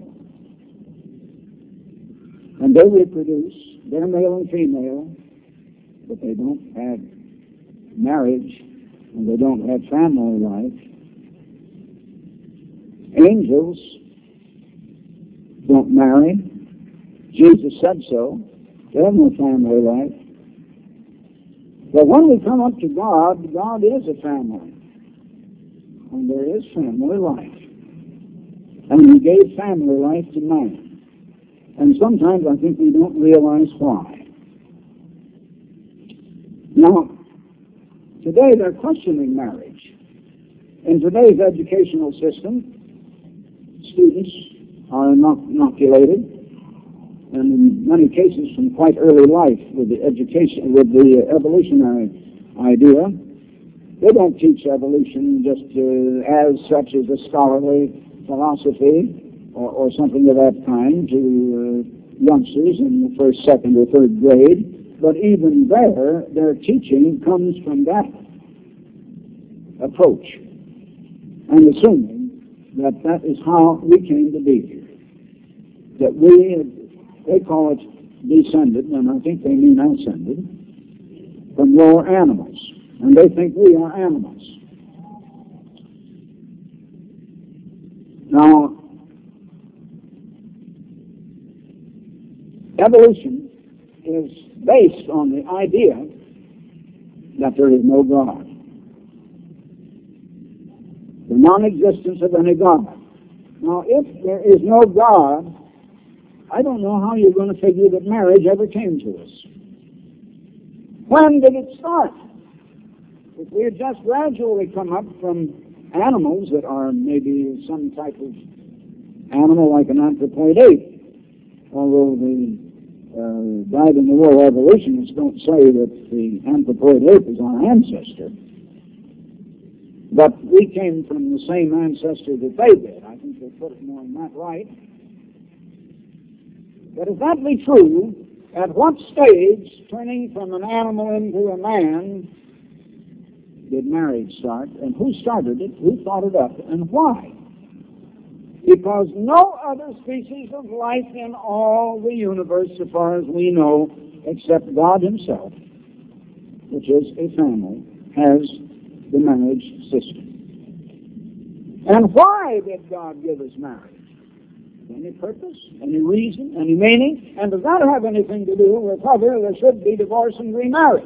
and they reproduce. They're male and female, but they don't have marriage and they don't have family life. Angels don't marry. Jesus said so. They have no family life. But when we come up to God, God is a family. And there is family life. And he gave family life to man. And sometimes I think we don't realize why. Now, today they're questioning marriage. In today's educational system, students are inoculated, and in many cases from quite early life with the education, with the evolutionary idea. They don't teach evolution just uh, as such as a scholarly philosophy or, or something of that kind to uh, youngsters in the first, second, or third grade. But even there, their teaching comes from that approach, and assuming that that is how we came to be here. That we, they call it descended, and I think they mean ascended, from lower animals. And they think we are animals. Now, evolution is based on the idea that there is no God. The non-existence of any God. Now, if there is no God, I don't know how you're going to figure that marriage ever came to us. When did it start? If we had just gradually come up from animals that are maybe some type of animal like an anthropoid ape, although the uh, died in the war evolutionists don't say that the anthropoid ape is our ancestor. But we came from the same ancestor that they did. I think they put it more in that light. But if that be true, at what stage, turning from an animal into a man, did marriage start? And who started it? Who thought it up? And why? Because no other species of life in all the universe, so far as we know, except God himself, which is a family, has the marriage system. And why did God give us marriage? Any purpose? Any reason? Any meaning? And does that have anything to do with whether there should be divorce and remarriage?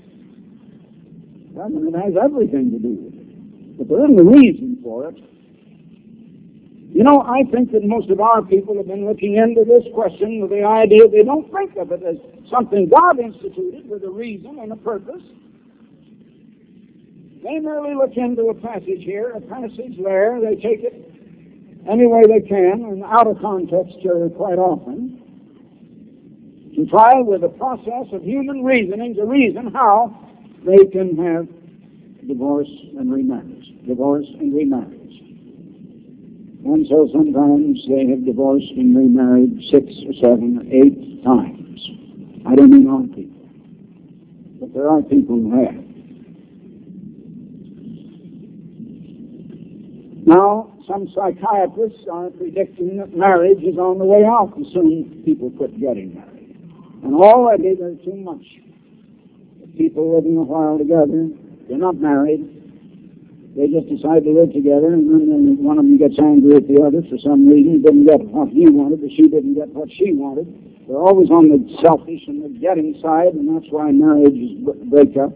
I mean, it has everything to do with it. But there isn't a reason for it. You know, I think that most of our people have been looking into this question with the idea they don't think of it as something God instituted with a reason and a purpose. They merely look into a passage here, a passage there, they take it any way they can, and out of context uh, quite often, to try with a process of human reasoning to reason how they can have divorce and remarriage, divorce and remarriage. And so sometimes they have divorced and remarried six or seven or eight times. I don't mean all people, but there are people who have. Now, some psychiatrists are predicting that marriage is on the way out as soon as people quit getting married. And already there's too much people living a while together. They're not married. They just decide to live together, and then one of them gets angry at the other for some reason. He didn't get what he wanted, or she didn't get what she wanted. They're always on the selfish and the getting side, and that's why marriages break up.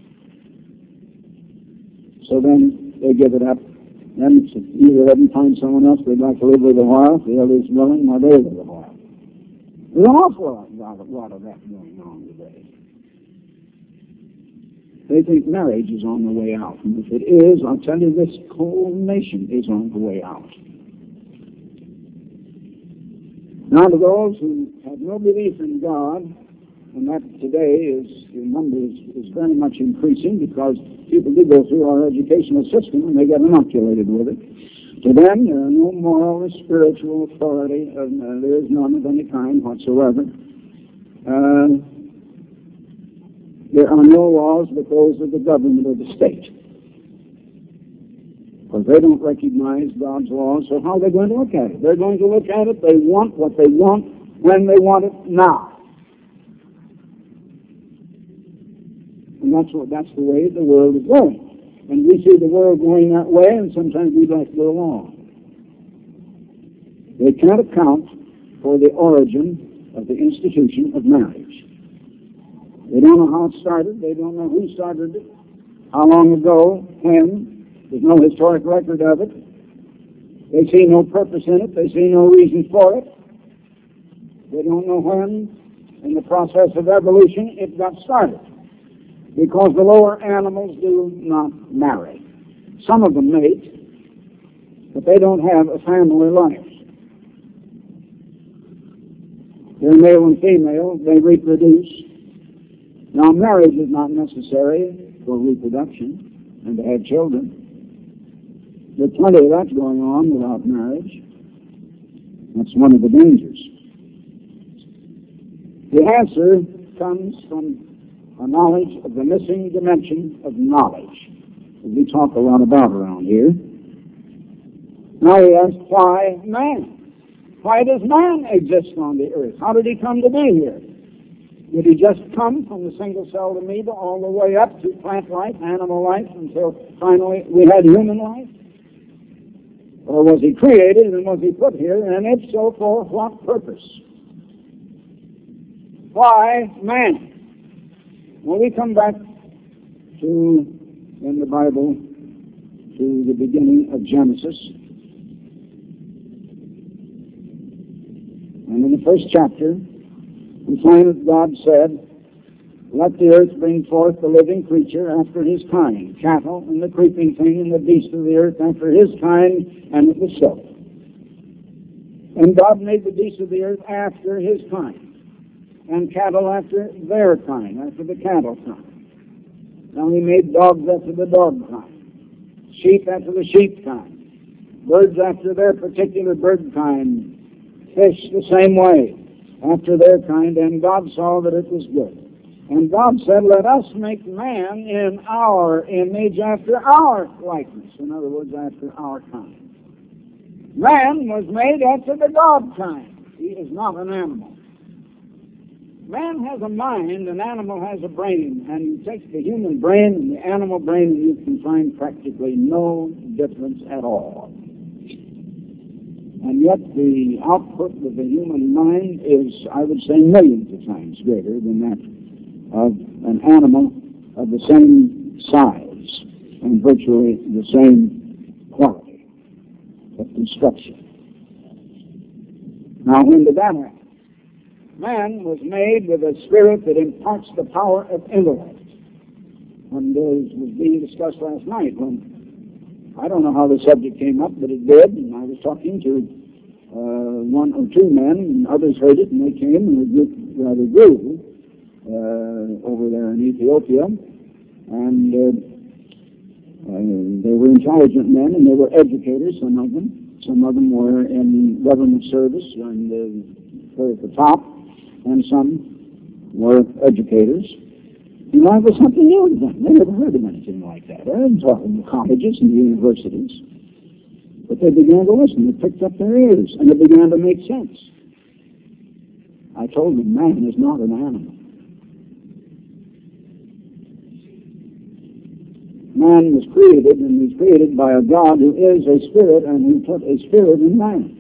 So then they give it up. Then either let them find someone else they'd like to live with a while, if the other's willing, or they live a while. There's an awful lot of, lot of that going on today. They think marriage is on the way out. And if it is, I'll tell you, this whole nation is on the way out. Now, to those who have no belief in God, and that today is, the number is, is very much increasing because people do go through our educational system and they get inoculated with it. To them, there are no moral or spiritual authority, and uh, there is none of any kind whatsoever. Uh, There are no laws but those of the government of the state. Because they don't recognize God's laws, so how are they going to look at it? They're going to look at it, they want what they want, when they want it, now. And that's what that's the way the world is going. And we see the world going that way, and sometimes we'd like to go along. They can't account for the origin of the institution of marriage. They don't know how it started. They don't know who started it, how long ago, when. There's no historic record of it. They see no purpose in it. They see no reason for it. They don't know when, in the process of evolution, it got started. Because the lower animals do not marry. Some of them mate, but they don't have a family life. They're male and female. They reproduce. Now, marriage is not necessary for reproduction and to have children. There's plenty of that going on without marriage. That's one of the dangers. The answer comes from a knowledge of the missing dimension of knowledge that we talk a lot about around here. Now we ask, why man? Why does man exist on the earth? How did he come to be here? Did he just come from the single-celled amoeba all the way up to plant life, animal life, until finally we had human life? Or was he created and was he put here, and if so, for what purpose? Why man? Well, we come back to, in the Bible, to the beginning of Genesis. And in the first chapter, we find that God said, let the earth bring forth the living creature after his kind, cattle and the creeping thing and the beast of the earth after his kind, and it was so. And God made the beasts of the earth after his kind, and cattle after their kind, after the cattle kind. Now he made dogs after the dog kind, sheep after the sheep kind, birds after their particular bird kind, fish the same way, after their kind, and God saw that it was good. And God said, let us make man in our image after our likeness. In other words, after our kind. Man was made after the God kind. He is not an animal. Man has a mind, an animal has a brain, and you take the human brain and the animal brain and you can find practically no difference at all. And yet the output of the human mind is, I would say, millions of times greater than that of an animal of the same size and virtually the same quality of construction. Now, when did that happen? Man was made with a spirit that imparts the power of intellect. When this was being discussed last night, when I don't know how the subject came up, but it did, and I was talking to uh, one or two men, and others heard it, and they came, and the group rather grew uh, over there in Ethiopia, and uh, uh, they were intelligent men, and they were educators, some of them. Some of them were in government service, and uh, were at the top, and some were educators. And that was something new to them. They never heard of anything like that. They didn't talk in the colleges and the universities. But they began to listen. They picked up their ears, and it began to make sense. I told them, man is not an animal. Man was created, and he's created by a God who is a spirit, and who put a spirit in man.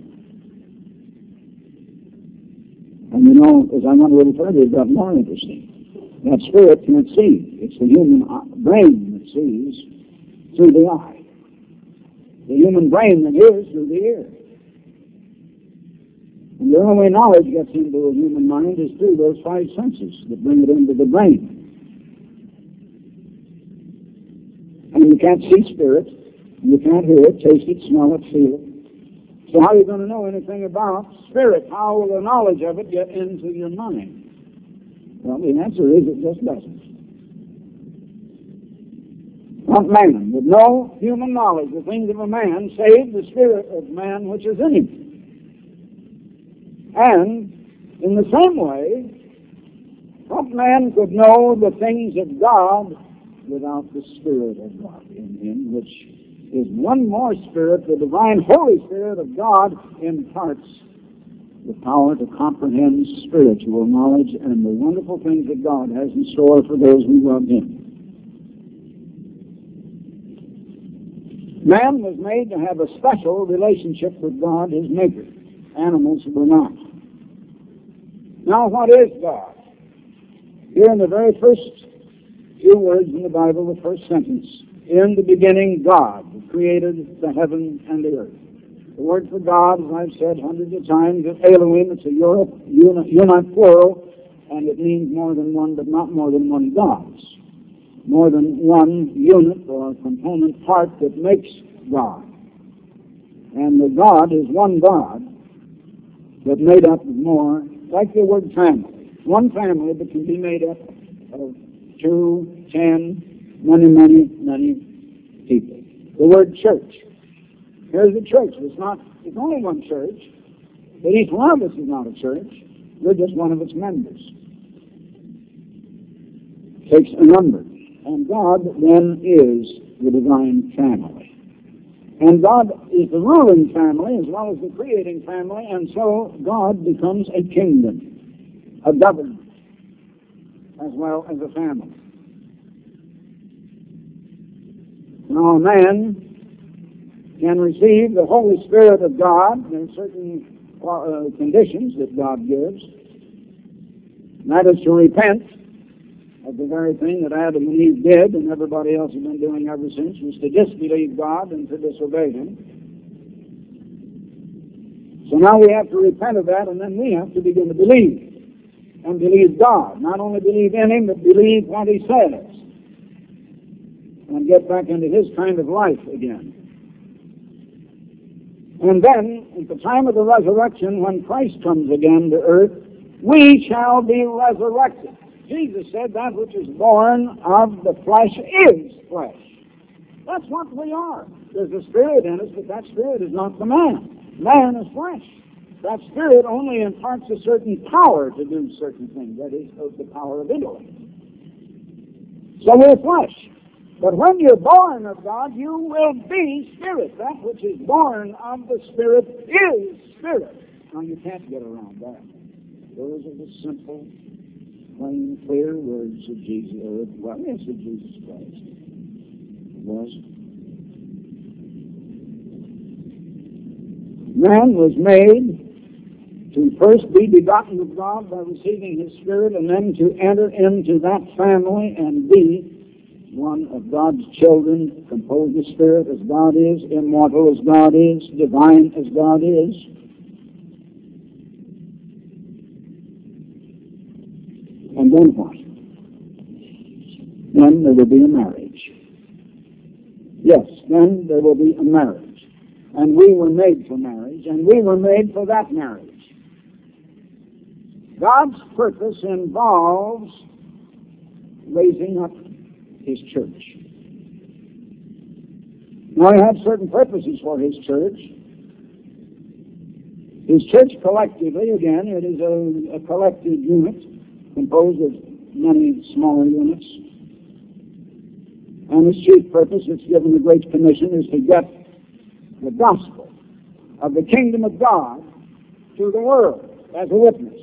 And you know, as I went a little further, it got more interesting. That spirit can't see. It's the human brain that sees through the eye. The human brain that hears through the ear. And the only way knowledge gets into a human mind is through those five senses that bring it into the brain. And you can't see spirit, you can't hear it, taste it, smell it, feel it. So how are you going to know anything about spirit? How will the knowledge of it get into your mind? Well, the answer is it just doesn't. Not man, with no human knowledge, the things of a man, save the spirit of man which is in him. And in the same way, what man could know the things of God without the Spirit of God in him, which is one more Spirit, the divine Holy Spirit of God imparts the power to comprehend spiritual knowledge and the wonderful things that God has in store for those who love him. Man was made to have a special relationship with God, his Maker. Animals were not. Now, what is God? Here in the very first few words in the Bible, the first sentence, in the beginning God created the heaven and the earth. The word for God, as I've said hundreds of times, is Elohim. It's a unit plural, and it means more than one, but not more than one gods. More than one unit or component part that makes God. And the God is one God, but made up of more, like the word family. One family that can be made up of two, ten, many, many, many people. The word church. Here's a church. It's not, it's only one church, but each one of us is not a church. We're just one of its members. It takes a number. And God then is the divine family. And God is the ruling family as well as the creating family, and so God becomes a kingdom, a government, as well as a family. Now, a man can receive the Holy Spirit of God. There are certain uh, conditions that God gives. And that is to repent of the very thing that Adam and Eve did and everybody else has been doing ever since, was to disbelieve God and to disobey him. So now we have to repent of that, and then we have to begin to believe. And believe God. Not only believe in him, but believe what he says. And get back into his kind of life again. And then, at the time of the resurrection, when Christ comes again to earth, we shall be resurrected. Jesus said that which is born of the flesh is flesh. That's what we are. There's a spirit in us, but that spirit is not the man. Man is flesh. That spirit only imparts a certain power to do certain things. That is, the power of intellect. So we're flesh. But when you're born of God, you will be spirit. That which is born of the Spirit is spirit. Now, you can't get around that. Those are the simple, plain, clear words of Jesus, or well, yes, of Jesus Christ. It was. Man was made to first be begotten of God by receiving his Spirit, and then to enter into that family and be one of God's children, composed of Spirit as God is, immortal as God is, divine as God is. And then what? Then there will be a marriage. Yes, then there will be a marriage. And we were made for marriage, and we were made for that marriage. God's purpose involves raising up his church. Now, he had certain purposes for his church. His church collectively, again, it is a, a collective unit composed of many smaller units. And his chief purpose, it's given the Great Commission, is to get the gospel of the kingdom of God to the world as a witness.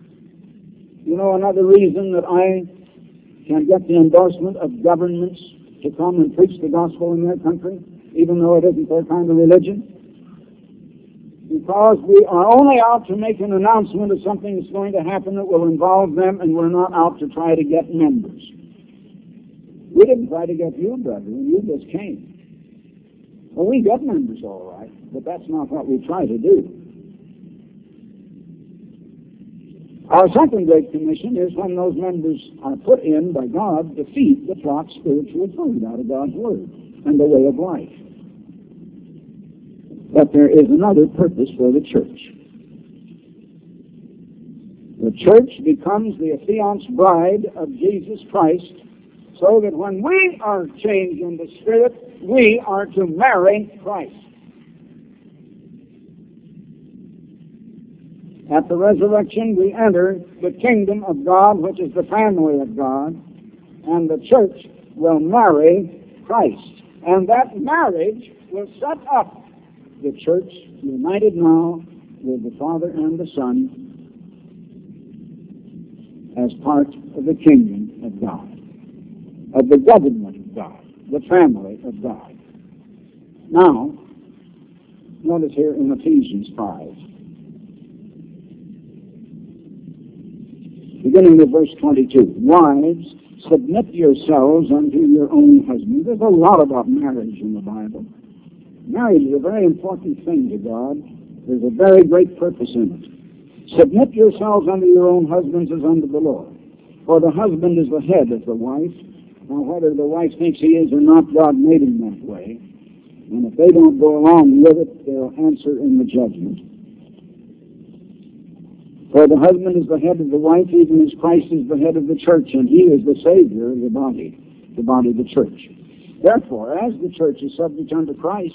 You know, another reason that I can get the endorsement of governments to come and preach the gospel in their country, even though it isn't their kind of religion? Because we are only out to make an announcement of something that's going to happen that will involve them, and we're not out to try to get members. We didn't try to get you, brother. You just came. Well, we got members all right, but that's not what we try to do. Our second great commission is when those members are put in by God to feed the flock spiritual food out of God's Word and the way of life. But there is another purpose for the church. The church becomes the affianced bride of Jesus Christ, so that when we are changed in the Spirit, we are to marry Christ. At the resurrection, we enter the kingdom of God, which is the family of God, and the church will marry Christ. And that marriage will set up the church united now with the Father and the Son as part of the kingdom of God, of the government of God, the family of God. Now, notice here in Ephesians five, beginning with verse twenty-two, wives, submit yourselves unto your own husbands. There's a lot about marriage in the Bible. Marriage is a very important thing to God. There's a very great purpose in it. Submit yourselves unto your own husbands as unto the Lord. For the husband is the head of the wife. Now, whether the wife thinks he is or not, God made him that way. And if they don't go along with it, they'll answer in the judgment. For the husband is the head of the wife, even as Christ is the head of the church, and he is the Savior of the body, the body of the church. Therefore, as the church is subject unto Christ,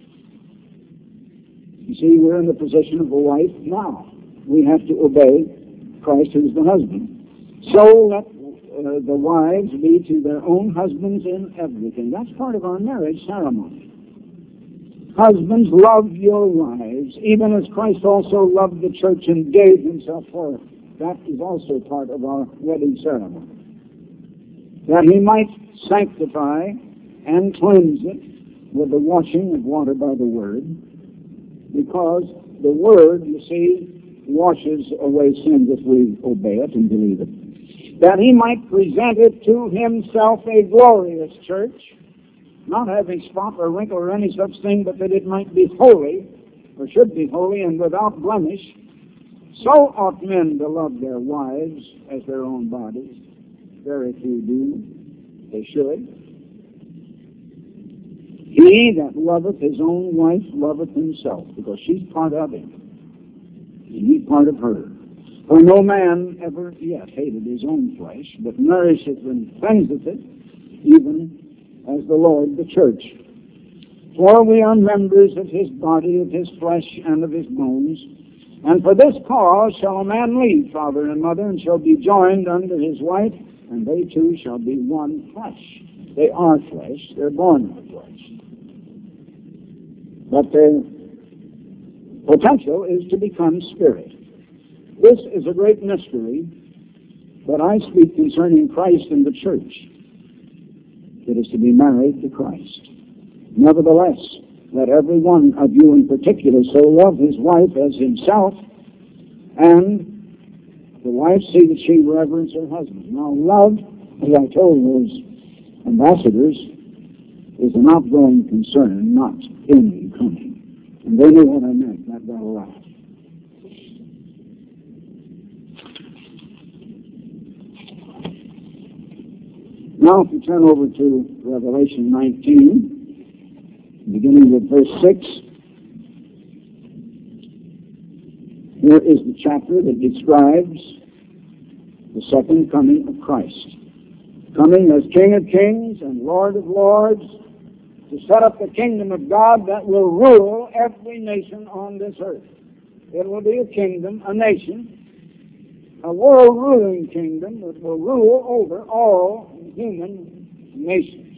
you see, we're in the position of a wife now. We have to obey Christ, who is the husband. So let uh, the wives be to their own husbands in everything. That's part of our marriage ceremony. Husbands, love your wives, even as Christ also loved the church and gave himself for it. That is also part of our wedding ceremony. That he might sanctify and cleanse it with the washing of water by the Word, because the Word, you see, washes away sins if we obey it and believe it. That he might present it to himself a glorious church, not having spot or wrinkle or any such thing, but that it might be holy, or should be holy, and without blemish. So ought men to love their wives as their own bodies. Very few do. They should. He that loveth his own wife loveth himself, because she's part of him, and he's part of her. For no man ever yet hated his own flesh, but nourisheth and cleanseth it, even as the Lord the church. For we are members of his body, of his flesh, and of his bones. And for this cause shall a man leave father and mother, and shall be joined unto his wife, and they two shall be one flesh. They are flesh, they're born of flesh. But their potential is to become spirit. This is a great mystery, but I speak concerning Christ and the church. It is to be married to Christ. Nevertheless, let every one of you in particular so love his wife as himself, and the wife see that she reverence her husband. Now, love, as I told those ambassadors, is an outgoing concern, not incoming. And they knew what I meant. That got a laugh. Now, if you turn over to Revelation nineteen, beginning with verse six, here is the chapter that describes the second coming of Christ. Coming as King of kings and Lord of lords to set up the kingdom of God that will rule every nation on this earth. It will be a kingdom, a nation, a world-ruling kingdom that will rule over all human nations.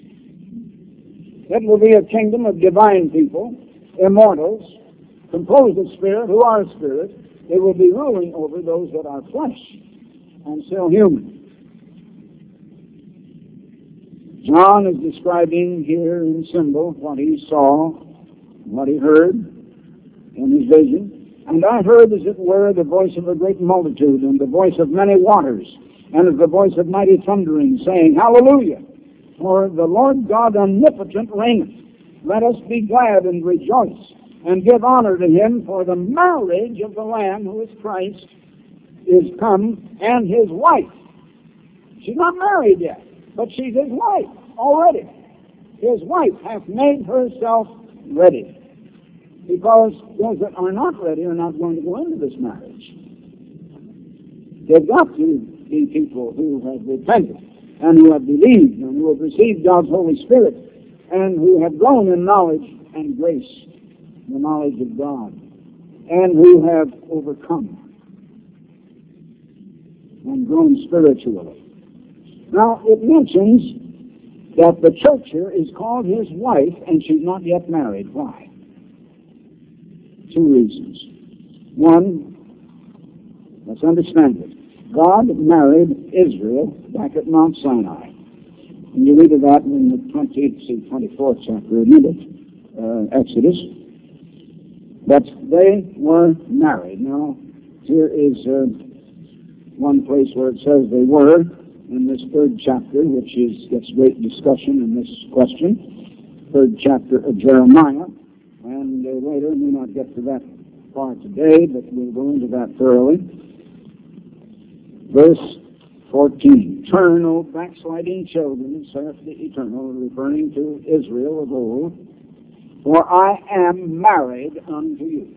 It will be a kingdom of divine people, immortals, composed of spirit, who are spirit. They will be ruling over those that are flesh and still human. John is describing here in symbol what he saw, what he heard in his vision. And I heard, as it were, the voice of a great multitude, and the voice of many waters, and of the voice of mighty thundering, saying, Hallelujah! For the Lord God omnipotent reigneth. Let us be glad and rejoice, and give honor to him, for the marriage of the Lamb, who is Christ, is come, and his wife. She's not married yet, but she's his wife already. His wife hath made herself ready. Because those that are not ready are not going to go into this marriage. They've got to be people who have repented, and who have believed, and who have received God's Holy Spirit, and who have grown in knowledge and grace, the knowledge of God, and who have overcome and grown spiritually. Now, it mentions that the church here is called his wife, and she's not yet married. Why? Two reasons. One, let's understand it. God married Israel back at Mount Sinai. And you read of that in the twentieth, twenty-fourth chapter, isn't it? Uh, Exodus. But they were married. Now, here is uh, one place where it says they were, in this third chapter, which is gets great discussion in this question. Third chapter of Jeremiah. And uh, later, we will not get to that part today, but we'll go into that thoroughly. Verse fourteen. Turn, O backsliding children, and serve the eternal, referring to Israel of old, for I am married unto you.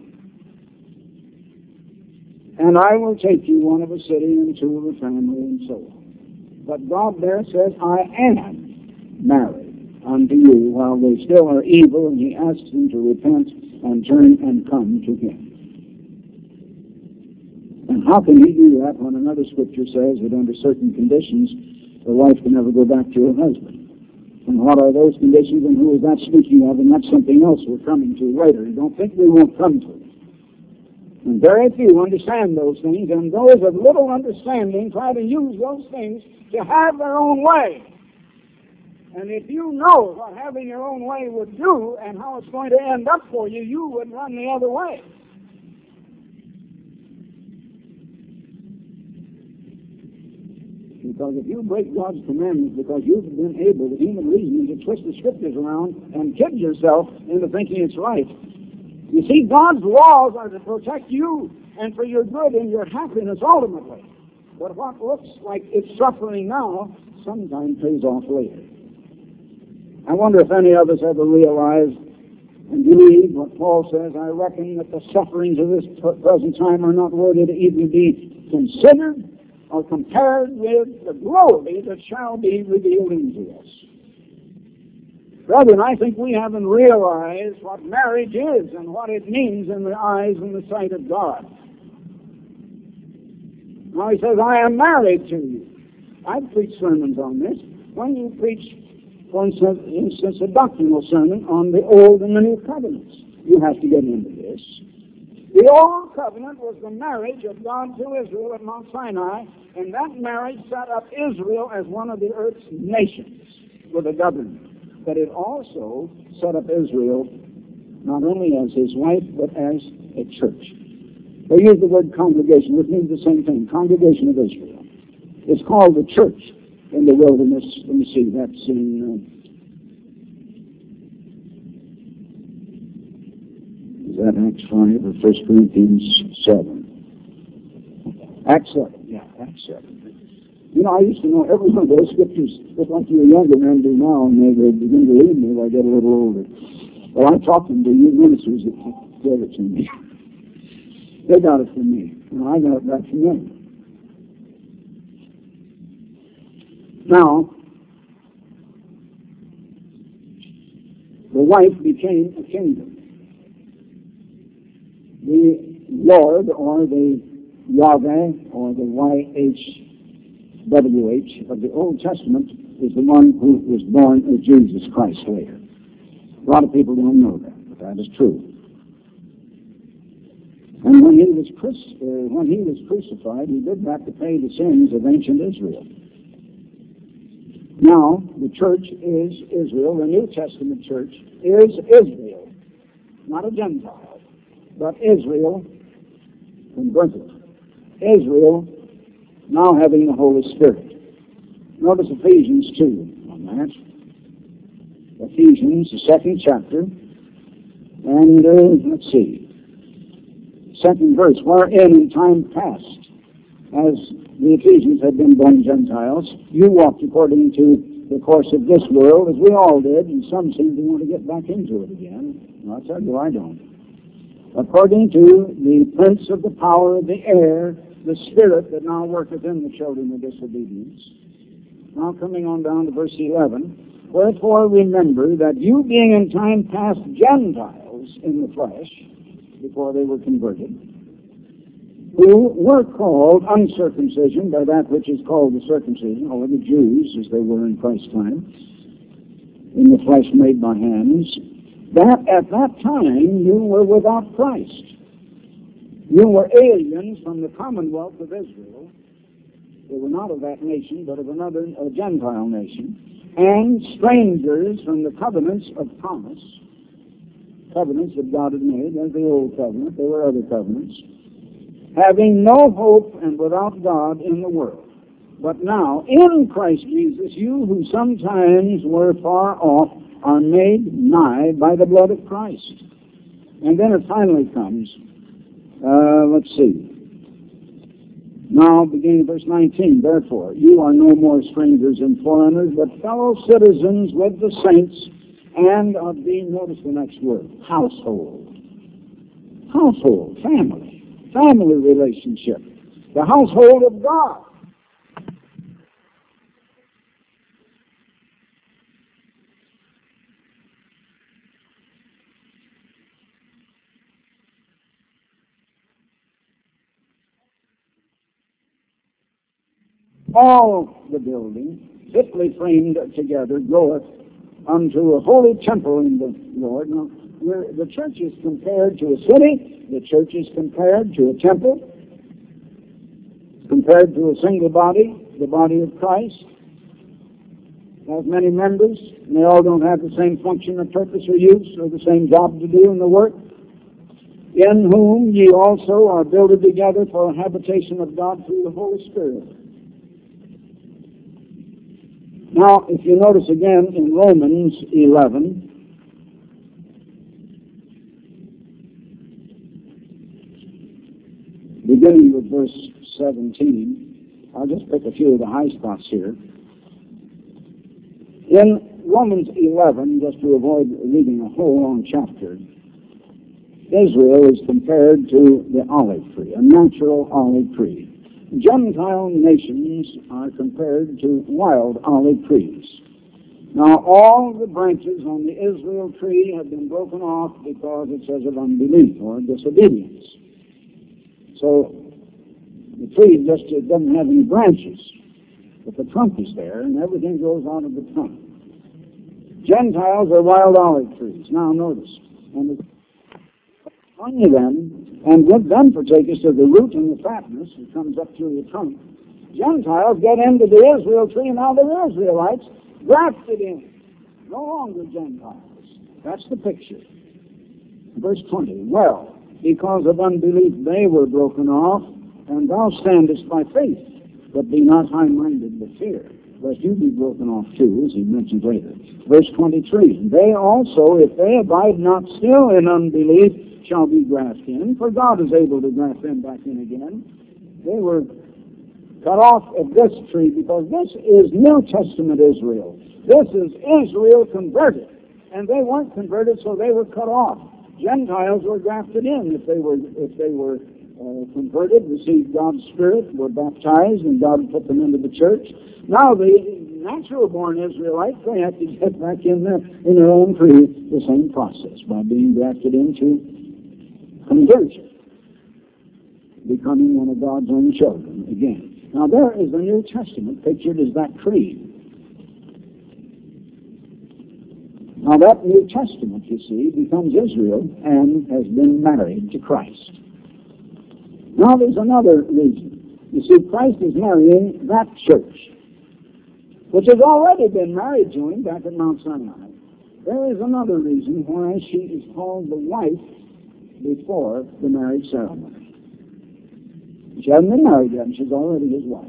And I will take you one of a city and two of a family, and so on. But God there says, I am married unto you, while they still are evil, and he asks them to repent and turn and come to him. And how can he do that when another scripture says that under certain conditions the wife can never go back to her husband? And what are those conditions, and who is that speaking of? And that's something else we're coming to later. You don't think we won't come to it. And very few understand those things, and those of little understanding try to use those things to have their own way. And if you know what having your own way would do and how it's going to end up for you, you would run the other way. Because if you break God's commandments because you've been able, with human reasoning, to twist the scriptures around and kid yourself into thinking it's right. You see, God's laws are to protect you and for your good and your happiness ultimately. But what looks like it's suffering now sometimes pays off later. I wonder if any of us ever realize and believe what Paul says. I reckon that the sufferings of this present time are not worthy to even be considered or compared with the glory that shall be revealed into us. Brethren, I think we haven't realized what marriage is and what it means in the eyes and the sight of God. Now he says, I am married to you. I've preached sermons on this. When you preach, for instance, a doctrinal sermon on the Old and the New Covenants, you have to get into this. The Old Covenant was the marriage of God to Israel at Mount Sinai, and that marriage set up Israel as one of the earth's nations with a government. But it also set up Israel not only as his wife, but as a church. They use the word congregation, which means the same thing, congregation of Israel. It's called the church in the wilderness. Let me see, that's in... Uh, is that Acts five or First Corinthians seven? Acts seven, yeah, Acts seven. You know, I used to know every one of those scriptures just like you younger men do now, and they, they begin to leave me as I get a little older. Well, I'm talking to you ministers that gave it to me. They got it from me, and I got it back from them. Now, the wife became a kingdom. The Lord, or the Yahweh, or the Y H W H of the Old Testament, is the one who was born of Jesus Christ later. A lot of people don't know that, but that is true. And when he was Christ, uh, when he was crucified, he did that to pay the sins of ancient Israel. Now, the church is Israel. The New Testament church is Israel. Not a Gentile, but Israel converted. Israel now having the Holy Spirit. Notice Ephesians two on that. Ephesians, the second chapter, and uh, let's see, second verse, wherein in time past, as the Ephesians had been born Gentiles, you walked according to the course of this world, as we all did, and some seem to want to get back into it again. Well, I tell you, I don't. According to the prince of the power of the air, the spirit that now worketh in the children of disobedience. Now coming on down to verse eleven, wherefore remember that you being in time past Gentiles in the flesh, before they were converted, who were called uncircumcision by that which is called the circumcision, or the Jews, as they were in Christ's time, in the flesh made by hands, that at that time you were without Christ. You were aliens from the commonwealth of Israel. They were not of that nation, but of another, a Gentile nation, and strangers from the covenants of promise, covenants that God had made, as the old covenant. There were other covenants, having no hope and without God in the world. But now, in Christ Jesus, you who sometimes were far off are made nigh by the blood of Christ. And then it finally comes, uh, let's see. Now, beginning verse nineteen, therefore, you are no more strangers and foreigners, but fellow citizens with the saints, and of the, notice the next word, household. Household, family, family relationship, the household of God. All the building, fitly framed together, goeth unto a holy temple in the Lord. Now, where the church is compared to a city, the church is compared to a temple, compared to a single body, the body of Christ. It has many members, and they all don't have the same function or purpose or use, or the same job to do in the work. In whom ye also are builded together for a habitation of God through the Holy Spirit. Now, if you notice again in Romans eleven, beginning with verse seventeen, I'll just pick a few of the high spots here. In Romans eleven, just to avoid reading a whole long chapter, Israel is compared to the olive tree, a natural olive tree. Gentile nations are compared to wild olive trees. Now, all the branches on the Israel tree have been broken off because it says of unbelief or disobedience. So, the tree just it doesn't have any branches, but the trunk is there, and everything grows out of the trunk. Gentiles are wild olive trees. Now, notice, and the only them, and with them partakest of the root and the fatness that comes up through the trunk. Gentiles get into the Israel tree, and now they're Israelites, grafted in. No longer Gentiles. That's the picture. Verse twenty, well, because of unbelief they were broken off, and thou standest by faith, but be not high-minded, but fear, lest you be broken off too, as he mentions later. Verse twenty-three, they also, if they abide not still in unbelief, shall be grafted in, for God is able to graft them back in again. They were cut off of this tree because this is New Testament Israel. This is Israel converted, and they weren't converted, so they were cut off. Gentiles were grafted in if they were if they were uh, converted, received God's Spirit, were baptized, and God put them into the church. Now the natural-born Israelites, they have to get back in their in their own tree, the same process by being grafted into conversion, becoming one of God's own children again. Now there is the New Testament pictured as that tree. Now that New Testament, you see, becomes Israel and has been married to Christ. Now there's another reason. You see, Christ is marrying that church. which has already been married to him back at Mount Sinai, there is another reason why she is called the wife before the marriage ceremony. She hasn't been married yet, and she's already his wife.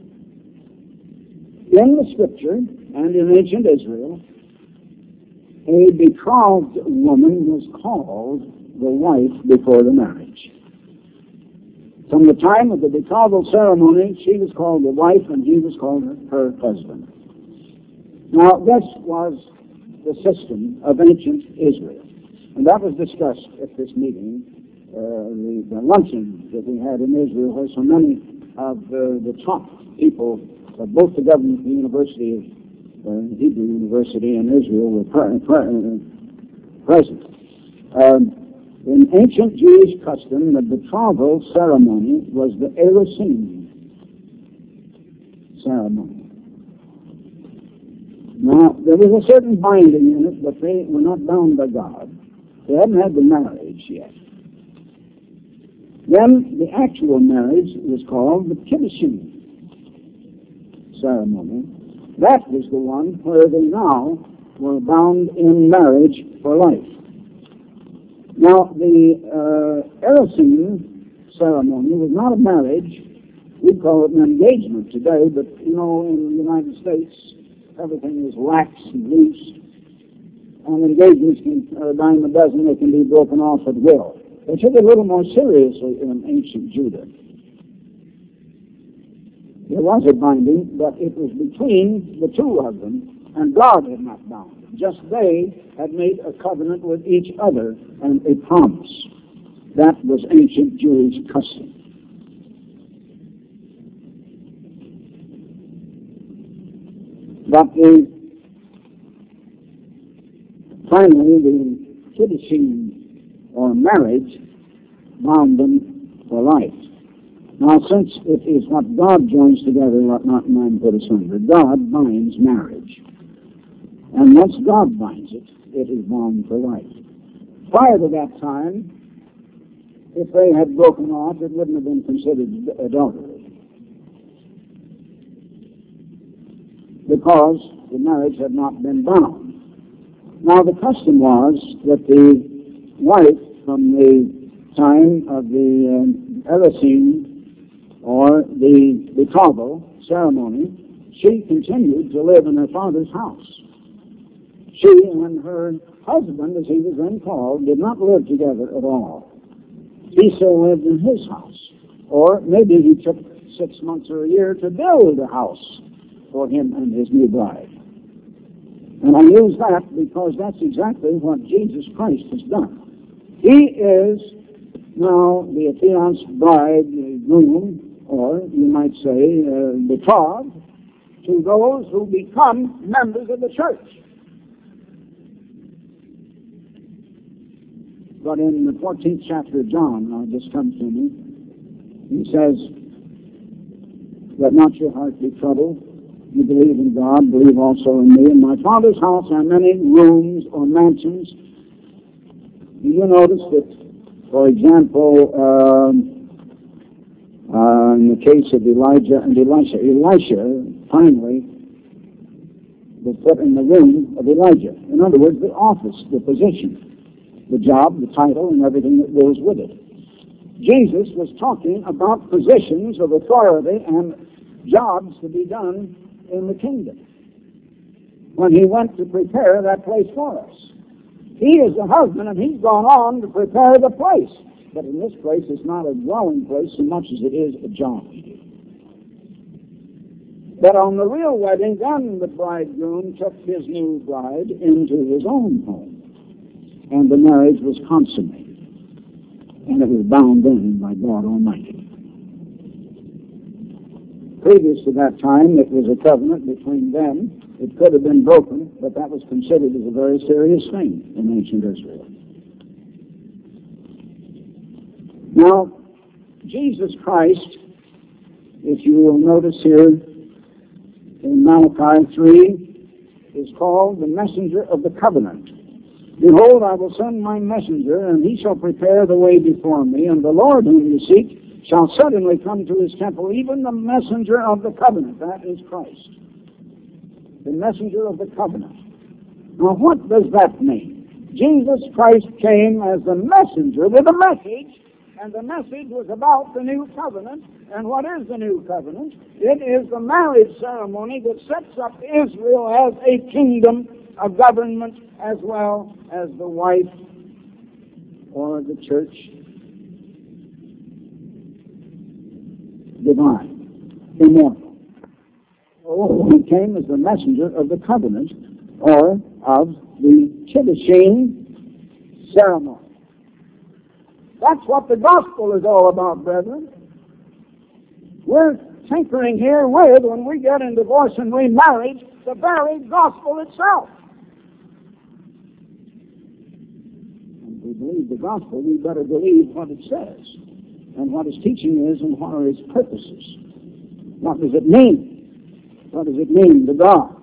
In the Scripture and in ancient Israel, a betrothed woman was called the wife before the marriage. From the time of the betrothal ceremony, she was called the wife and he was called her husband. Now, this was the system of ancient Israel. And that was discussed at this meeting, uh, the, the luncheon that we had in Israel, where so many of uh, the top people of both the government and the University of uh, Hebrew University in Israel were pre- pre- uh, present. Um, in ancient Jewish custom, the betrothal ceremony was the erusin ceremony. Now, there was a certain binding in it, but they were not bound by God. They hadn't had the marriage yet. Then the actual marriage was called the kiddushin ceremony. That was the one where they now were bound in marriage for life. Now, the uh, erusin ceremony was not a marriage. We'd call it an engagement today, but, you know, in the United States, everything is lax and loose. And engagements can, uh, dime a dozen, they can be broken off at will. They took it a little more seriously in ancient Judah. There was a binding, but it was between the two of them, and God had not bound them. Just they had made a covenant with each other and a promise. That was ancient Jewish custom. But the, finally, the kiddushin, or marriage, bound them for life. Now, since it is what God joins together, let not man put asunder, God binds marriage. And once God binds it, it is bound for life. Prior to that time, if they had broken off, it wouldn't have been considered adultery, because the marriage had not been bound. Now, the custom was that the wife, from the time of the uh, erusin, or the betrothal ceremony, she continued to live in her father's house. She and her husband, as he was then called, did not live together at all. He still lived in his house. Or maybe he took six months or a year to build a house for him and his new bride. And I use that because that's exactly what Jesus Christ has done. He is now the affianced bride, the groom, or you might say uh, betrothed, to those who become members of the church. But in the fourteenth chapter of John, now just comes to me, he says, let not your heart be troubled. You believe in God, believe also in me. In my Father's house are many rooms or mansions. Do you notice that, for example, um, uh, in the case of Elijah and Elisha, Elisha finally was put in the room of Elijah. In other words, the office, the position, the job, the title, and everything that goes with it. Jesus was talking about positions of authority and jobs to be done in the kingdom when he went to prepare that place for us. He is the husband, and he's gone on to prepare the place. But in this place, it's not a dwelling place so much as it is a job. But on the real wedding, then the bridegroom took his new bride into his own home, and the marriage was consummated, and it was bound in by God Almighty. Previous to that time, it was a covenant between them. It could have been broken, but that was considered as a very serious thing in ancient Israel. Now, Jesus Christ, if you will notice here in Malachi three, is called the messenger of the covenant. Behold, I will send my messenger, and he shall prepare the way before me, and the Lord whom you seek shall suddenly come to his temple, even the messenger of the covenant. That is Christ. the messenger of the covenant. Now, what does that mean? Jesus Christ came as the messenger with a message, and the message was about the new covenant. And what is the new covenant? It is the marriage ceremony that sets up Israel as a kingdom, a government, as well as the wife or the church divine, immortal. Oh, he came as the messenger of the covenant or of the kiddushin ceremony. That's what the gospel is all about, brethren. We're tinkering here with, when we get in divorce and remarriage, the very gospel itself. And we believe the gospel, we better believe what it says, and what its teaching is, and what are its purposes. What does it mean? What does it mean to God?